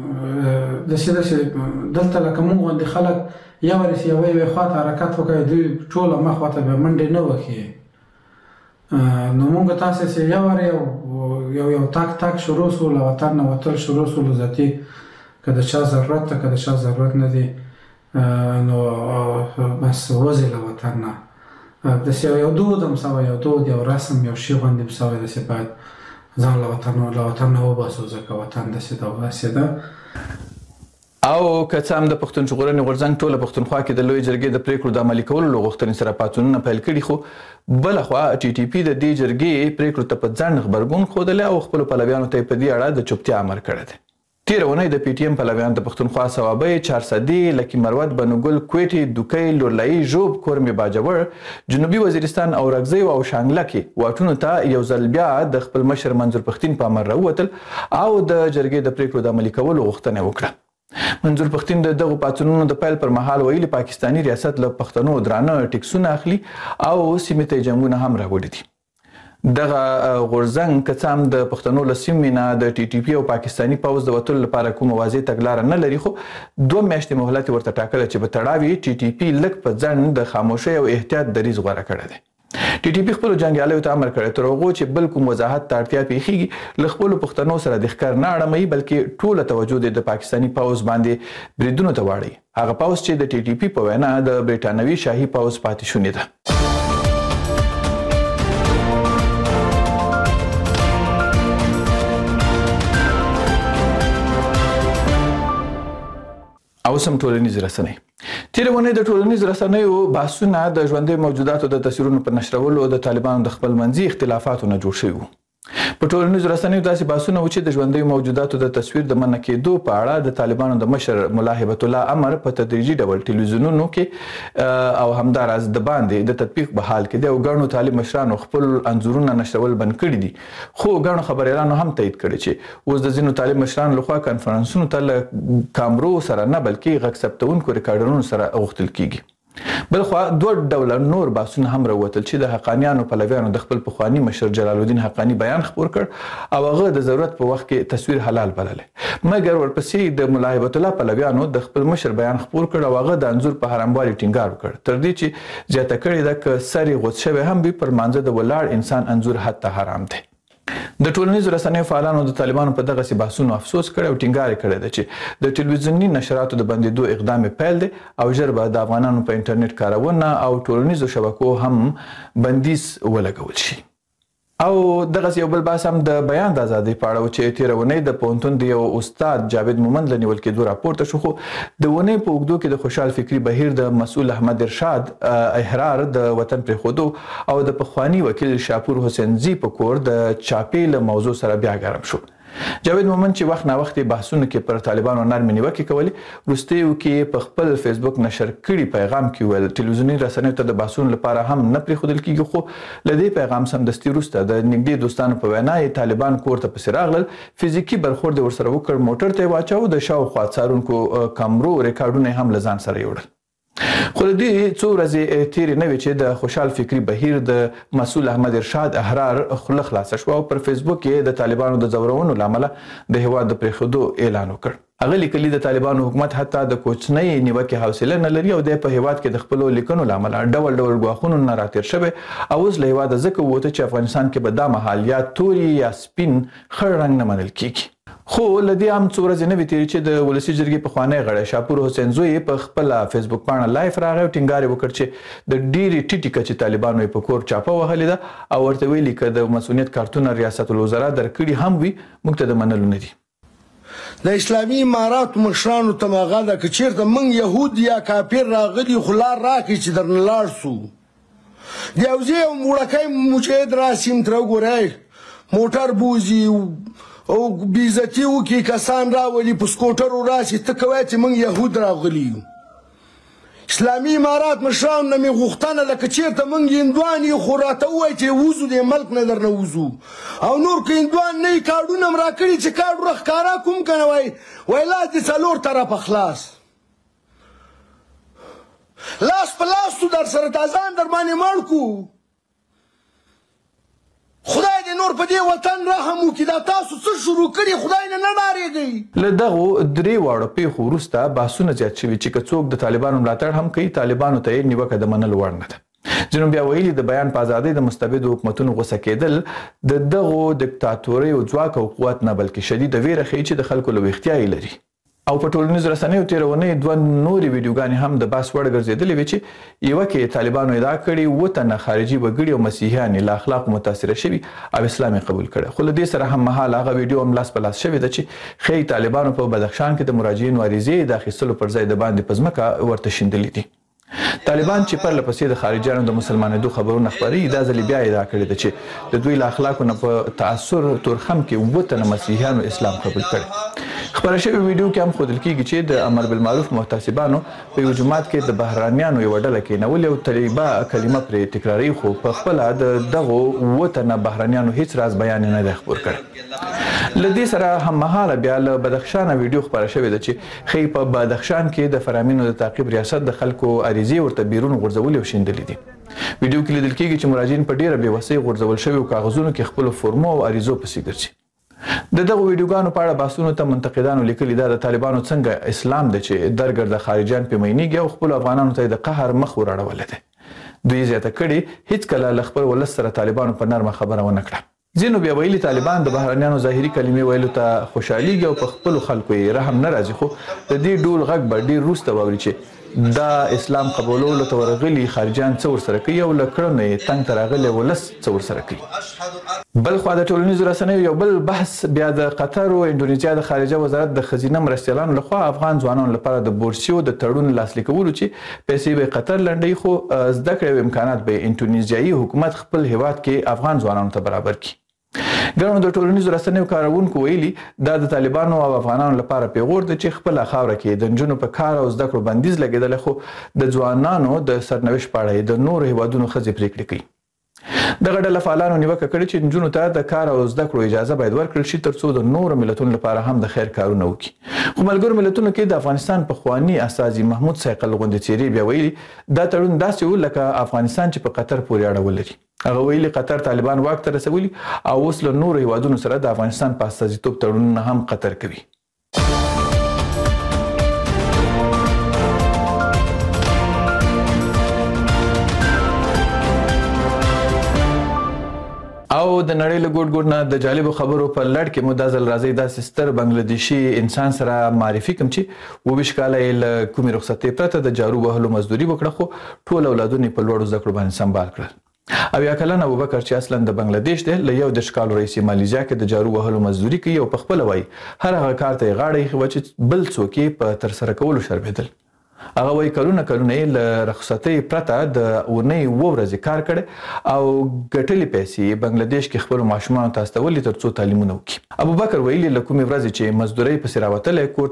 د سیده دلته لکه موږ غوندې خلک یو ورس یو یو خواته حرکت وکړي، دوی ټول مخ واته به منډې نه وکړي. نو موږ تاسو سه یو ور یو یو تاک تاک شروع سو له وطن نه وتل شروع سو ذاتي کله چا ضرورت ته کله چا ضرورت نه دي، نو بس وځي له وطن نه د سه یو دود هم سوا یو دود یو رسم یو شی باندې سوا د سه بعد ځان له وطن له وطن نه وباسو ځکه وطن د سه دا واسه ده. او که څه هم د پښتون ژغورنې غورځنګ ټوله پښتونخوا کې د لویې جرګې د پریکړو د عملي کولو له غوښتنې سره پاڅونونه پیل کړي، خو بله خوا ټي ټي پي د دې جرګې پریکړو ته په ځنډ غبرګون ښودلی او خپلو پلویانو ته یې په دې اړه د چوپتیا امر کړی دی. تېره اونۍ د پي ټي ایم پلویان د پښتونخوا صوابۍ، چارسدي، لکي مروت، بنوګل، کوټې، دوکۍ، لورلایي، ژوب، کورمې باجوړ، جنوبي وزیرستان او رګزیو او شانګله کې واټونو ته یو ځل بیا د خپل مشر منظور پښتین په امر راووتل او د جرګې د پریکړو د عملي کولو غوښتنه وکړه. منظور پښتین د دغو پاڅونونو د پیل پر مهال ویلي پاکستاني ریاست له پښتنو درانه ټیکسونه اخلي او سیمې ته جنګونه هم راوړي دي. دغه غورځنګ که څه هم د پښتنو له سیمې نه د ټي ټي پي او پاکستاني پوځ د وتلو لپاره کومه واضح تګلاره نه لري، خو دوه میاشتې مهلت ورته ټاکلی چې په تړاو یې ټي ټي پي لږ په ځنډ د خاموشۍ او احتیاط دریځ غوره کړی دی. ټي ټي پي خپلو جنګیالیو ته امر کړی تر هغو چې بل کوم وضاحت ته اړتیا پېښېږي له خپلو پښتنو سره د ښکار نه اړموي، بلکې ټوله توجه دې د پاکستاني پوځ باندې بریدونو ته واړوي، هغه پوځ چې د ټي ټي پي په وینا د برټانوي شاهي پوځ پاتې شونې ده. او سم ټولنیز رسنۍ تیره ونې د ټولنیز رسنیو بحثونه د ژوندۍ موجوداتو د تصویرونو په نشرولو د طالبانو د خپل منځي اختلافاتو نه جوړ شوي وو. په ټولنیز رسنیو داسې بحثونه و چې د ژوندۍ موجوداتو د تصویر د منع کېدو په اړه د طالبانو د مشر ملا هبت الله امر په تدریجي ډول ټلویزیونونو کې او همداراز د باندې د تطبیق په حال کې دی او ګڼو طالب مشرانو خپل انځورونه نشرول بند کړي دي، خو ګڼو خبريالانو هم تایید کړي چې اوس د ځینو طالب مشرانو لخوا کانفرنسونو ته له کامرو سره نه بلکې غږ ثبتونکو ریکارډرونو سره غوښتل کیږي. بل خو دوه ډول نور باسونه هم راوتل چې د حقانیانو پلویانو د خپل پخوانی مشر جلال الدین حقانی بیان خبر کړ او هغه د ضرورت په وخت کې تصویر حلال بلله مګر ورپسې د مولا هیبت الله پلویانو د خپل مشر بیان خبر کړ او هغه د انزور په حراموالي ټینګار وکړ تر دې چې زیاته کړې ده ک سری غوڅ شوی هم به پر مانزه د ولاړ انسان انزور حتی حرام دی د ټولنیزو رسنیو فعالانو د طالبانو په دغه سي بحثونو افسوس کړی او ټینګار کړی دی چې د ټلویزیوني نشراتو د بندیدو اقدام پیل دی او ژر به د افغانانو په انټرنیټ کارونه او ټولنیزو شبکو هم بندیز ولګول شي او دغه یو بل بحث هم د بیان د ازادۍ په اړه چې تیرونې د پونتون د یو استاد جاوید مومند لنیول کېدو راپورته شو خو د ونې په اوږدو کې د خوشحال فکری بهیر د مسؤل احمد ارشاد احرار د وطن پر خودو او د پخوانی وکیل شاپور حسین زی په کور د چاپی له موضوع سره بیا ګرم شو جاوید مومند چې وخت نا وخت بحثونه کې پر طالبانو نرمي نیوکې کولې وروستیو کې په خپل فیسبوک نشر کړي پیغام کې ویل ټلویزیوني رسنیو ته د بحثونو لپاره هم نه پرېښودل کېږي خو له دې پیغام سمدستي وروسته د نږدې دوستانو په وینا یې طالبان کور ته پسې راغلل فزیکي برخورد ورسره وکړ موټر ته یې واچاوه د شاوخوا څارونکو کامرو ریکارډونه هم له ځان سره یوړل خو د دې څو ورځې تیرې نه وې چې د خوشحال فکری بهیر د مسؤل احمد ارشاد احرار خوله خلاصه شوه او پر فیسبوک کې د طالبانو د ځورونو له امله د هېواد د پرېښودو اعلان وکړ هغه لیکلي د طالبانو حکومت حتی د کوچنۍ نیوکې حوصله نه لري او د په هېواد کې د خپلو لیکنو له امله ډول ډول ګواښونو نه راتېر شوی او اوس له هېواده ځکه ووته چې افغانستان کې به دا مهال یا توري یا سپین خړ رنګ نه منل کېږي خو لدی هم څو ورځې نه وي تیرې چې د ولسی جرګې پخوانی غړی شاپور حسین زوی په خپل فیسبوک باندې لایف راغی او ټینګار وکړ چې د ډېری ټیټی کچې طالبانو په کور چاپه وهلې ده او ورته ویلي چې د مسؤلیت کارتونه ریاست الوزرا درکړي هم وي موږ ته د منلو نه دي د اسلامي امارات مشرانو ته ماغه ده چې چیرته موږ يهود یا کافر راغلي خلار راکې چې درن لاړ سو دی او زه موړکای مجاهد راسیم تر وګورای موټر بوزي او بیزتی وکي کسان راولي په سکوټرو راشي ته کوي چې موږ يهود راغلي اسلامي امارات مشران نه می غوښتنه لکه چیرته موږ هندواني خو راته وای چې وزو د ملک نه درنه وزو او نور که هندوان نه کارډونه مرا کړی چې کارډ رخکارا کوم کنه وای وای لا دې څلور طرف خلاص لاس په لاس در سره تازان در باندې مړ کو خدای دې نور په دې وطن رحم وکړي دا تاسو څه شروع کړي خدای نه نه ډارېږئ له دغو درې واړو پیښو وروسته بحثونه زیات شوي چې که څوک د طالبانو ملاتړ هم کوي طالبانو ته یې نیوکه د منلو وړ نه ده ځینو بیا ویلي د بیان په ازادۍ د مستبدو حکومتونو غوسه کېدل د دغو دیکتاتوریو ځواک او قوت نه بلکې شدیده ویره ښیي چې د خلکو له ویښتیا یې لري او په ټولنیزو رسنیو تیرونې دوه نورې ویډیوګانې هم د بحث وړ ګرځېدلې وې چې یوه کې طالبانو ادعا کړې اووه تنه خارجي وګړي او مسیحیان له اخلاقو متاثره شوي او اسلام یې قبول کړی خو له دې سره هم مهاله هغه ویډیو هم لاس په لاس شوې ده چې ښایي طالبانو په بدخشان کې د مراجعینو عریضې د اخیستلو پر ځای د باندې په ځمکه ورته شیندلې دي طالبان چې پر لپسې د خارجيانو د مسلمانېدو خبرونه خبري دا ځل بیا ادعا کړې ده چې د دوی له اخلاقو نه په تاثر تورخم کې اووه تنه مسیحیانو اسلام قبول کړی خبره شوې ویډیو کې هم ښودل کېږي چې د امر بالمعروف محتسبانو په یو جماعت کې د بهرانیانو یوه ډله کېنولې او طالبه کلمه پرې تکراري خو په خپله د دغو اووه تنه بهرانیانو هیڅ راز بیان نه دی خپور کړی له دې سره هممهاله بیا له بدخشانه ویډیو خپره شوې ده چې ښایي په بدخشان کې د فرامینو د تعقیب ریاست د خلکو عریضې ورته بیرون غورځولې او شیندلې دي ویډیو کې لیدل کېږي چې مراجعین په ډیره بېوسۍ غورځول شویو کاغذونو کې خپلو فورمو او عریضو پسې ګرځي د دغه ویډیوګانو په اړه بحثونو ته منتقدانو لیکلي دا د طالبانو څنګه اسلام دی چې درګرده خارجیان پې مینېږي او خپلو افغانانو ته یې د قهر مخ وراړولی دی دوی زیاته کړي هیڅکله له خپل ولس سره طالبانو په نرمه خبره ونه کړه ځینو بیا ویلي طالبان د بهرنیانو ظاهري کلمې ویلو ته خوشحالېږي او په خپلو خلکو یې رحم نه راځي خو د دې ډول غږ به ډېر وروسته واوري چې دا اسلام قبولولو ته ورغلي خارجیان څه ورسره کوي او له کړنو یې تنګ ته راغلی ولس څه ورسره کوي بل خوا د ټولنیزو رسنیو یو بل بحث بیا د قطر او انډونیزیا د خارجه وزارت د ښځینه مرستیالانو لخوا افغان ځوانانو لپاره د بورسیو د تړون لاسلیک کولو چې پیسې به قطر لنډوي خو زده کړې او امکانات به انډونیزیایي حکومت خپل هیواد کې افغان ځوانانو ته برابر کړي ګڼو د ټولنیزو رسنیو کارونکو ویلي دا د طالبانو او افغانانو لپاره پیغور دی چې خپله خاوره کې د نجونو په کار او زده کړو بندیز لګېدلی خو د ځوانانو د سرنوشت په اړه د نورو هیوادونو ښځې پرېکړې کوي دغه ډله فعالانو نیوکه کړې چې نجونو ته د کار او زده کړو اجازه باید ورکړل شي ترڅو د نورو ملتونو لپاره هم د خیر کارونه وکړي. خو ملګرو ملتونو کې د افغانستان پخوانی استازي محمود سایقل غوندې څیرې بیا ویلي دا تړون داسې و لکه افغانستان چې په قطر پورې اړه ولري. هغه ویلي قطر طالبان واک ته رسولي او اوس له نورو هیوادونو سره د افغانستان په استازیتوب تړونونه هم قطر کوي. او د نړۍ له ګوټ ګوټ نه د جالبو خبرو په لړ کې مو دا ځل راځي داسې ستر بنګلادیشي انسان سره معرفي کوم چې اوویشت کاله یې له کومې رخصتۍ پرته د جارو وهلو مزدوري وکړه خو ټول اولادونه یې په لوړو زده کړو باندې سمبال کړل. اویا کلن ابوبکر چې اصلا د بنگلاديش دی له یو دېرش کالو رئیس مالیزیا کې د جارو وهلو مزدوري کوي او په خپل وای هر هغه کار ته غاړه یې چې بل څوک یې په تر سره کولو شرمېدل. هغه وای کلونه کلونه له رخصتۍ پرته د اونۍ اوه ورځې کار کړی او ګټلې پیسې بنگلاديش کې خپل ماشومان ته استولې ترڅو تعلیمونه وکړي. ابوبکر ویلي له کومې ورځې چې مزدوري پسې راوتلې کور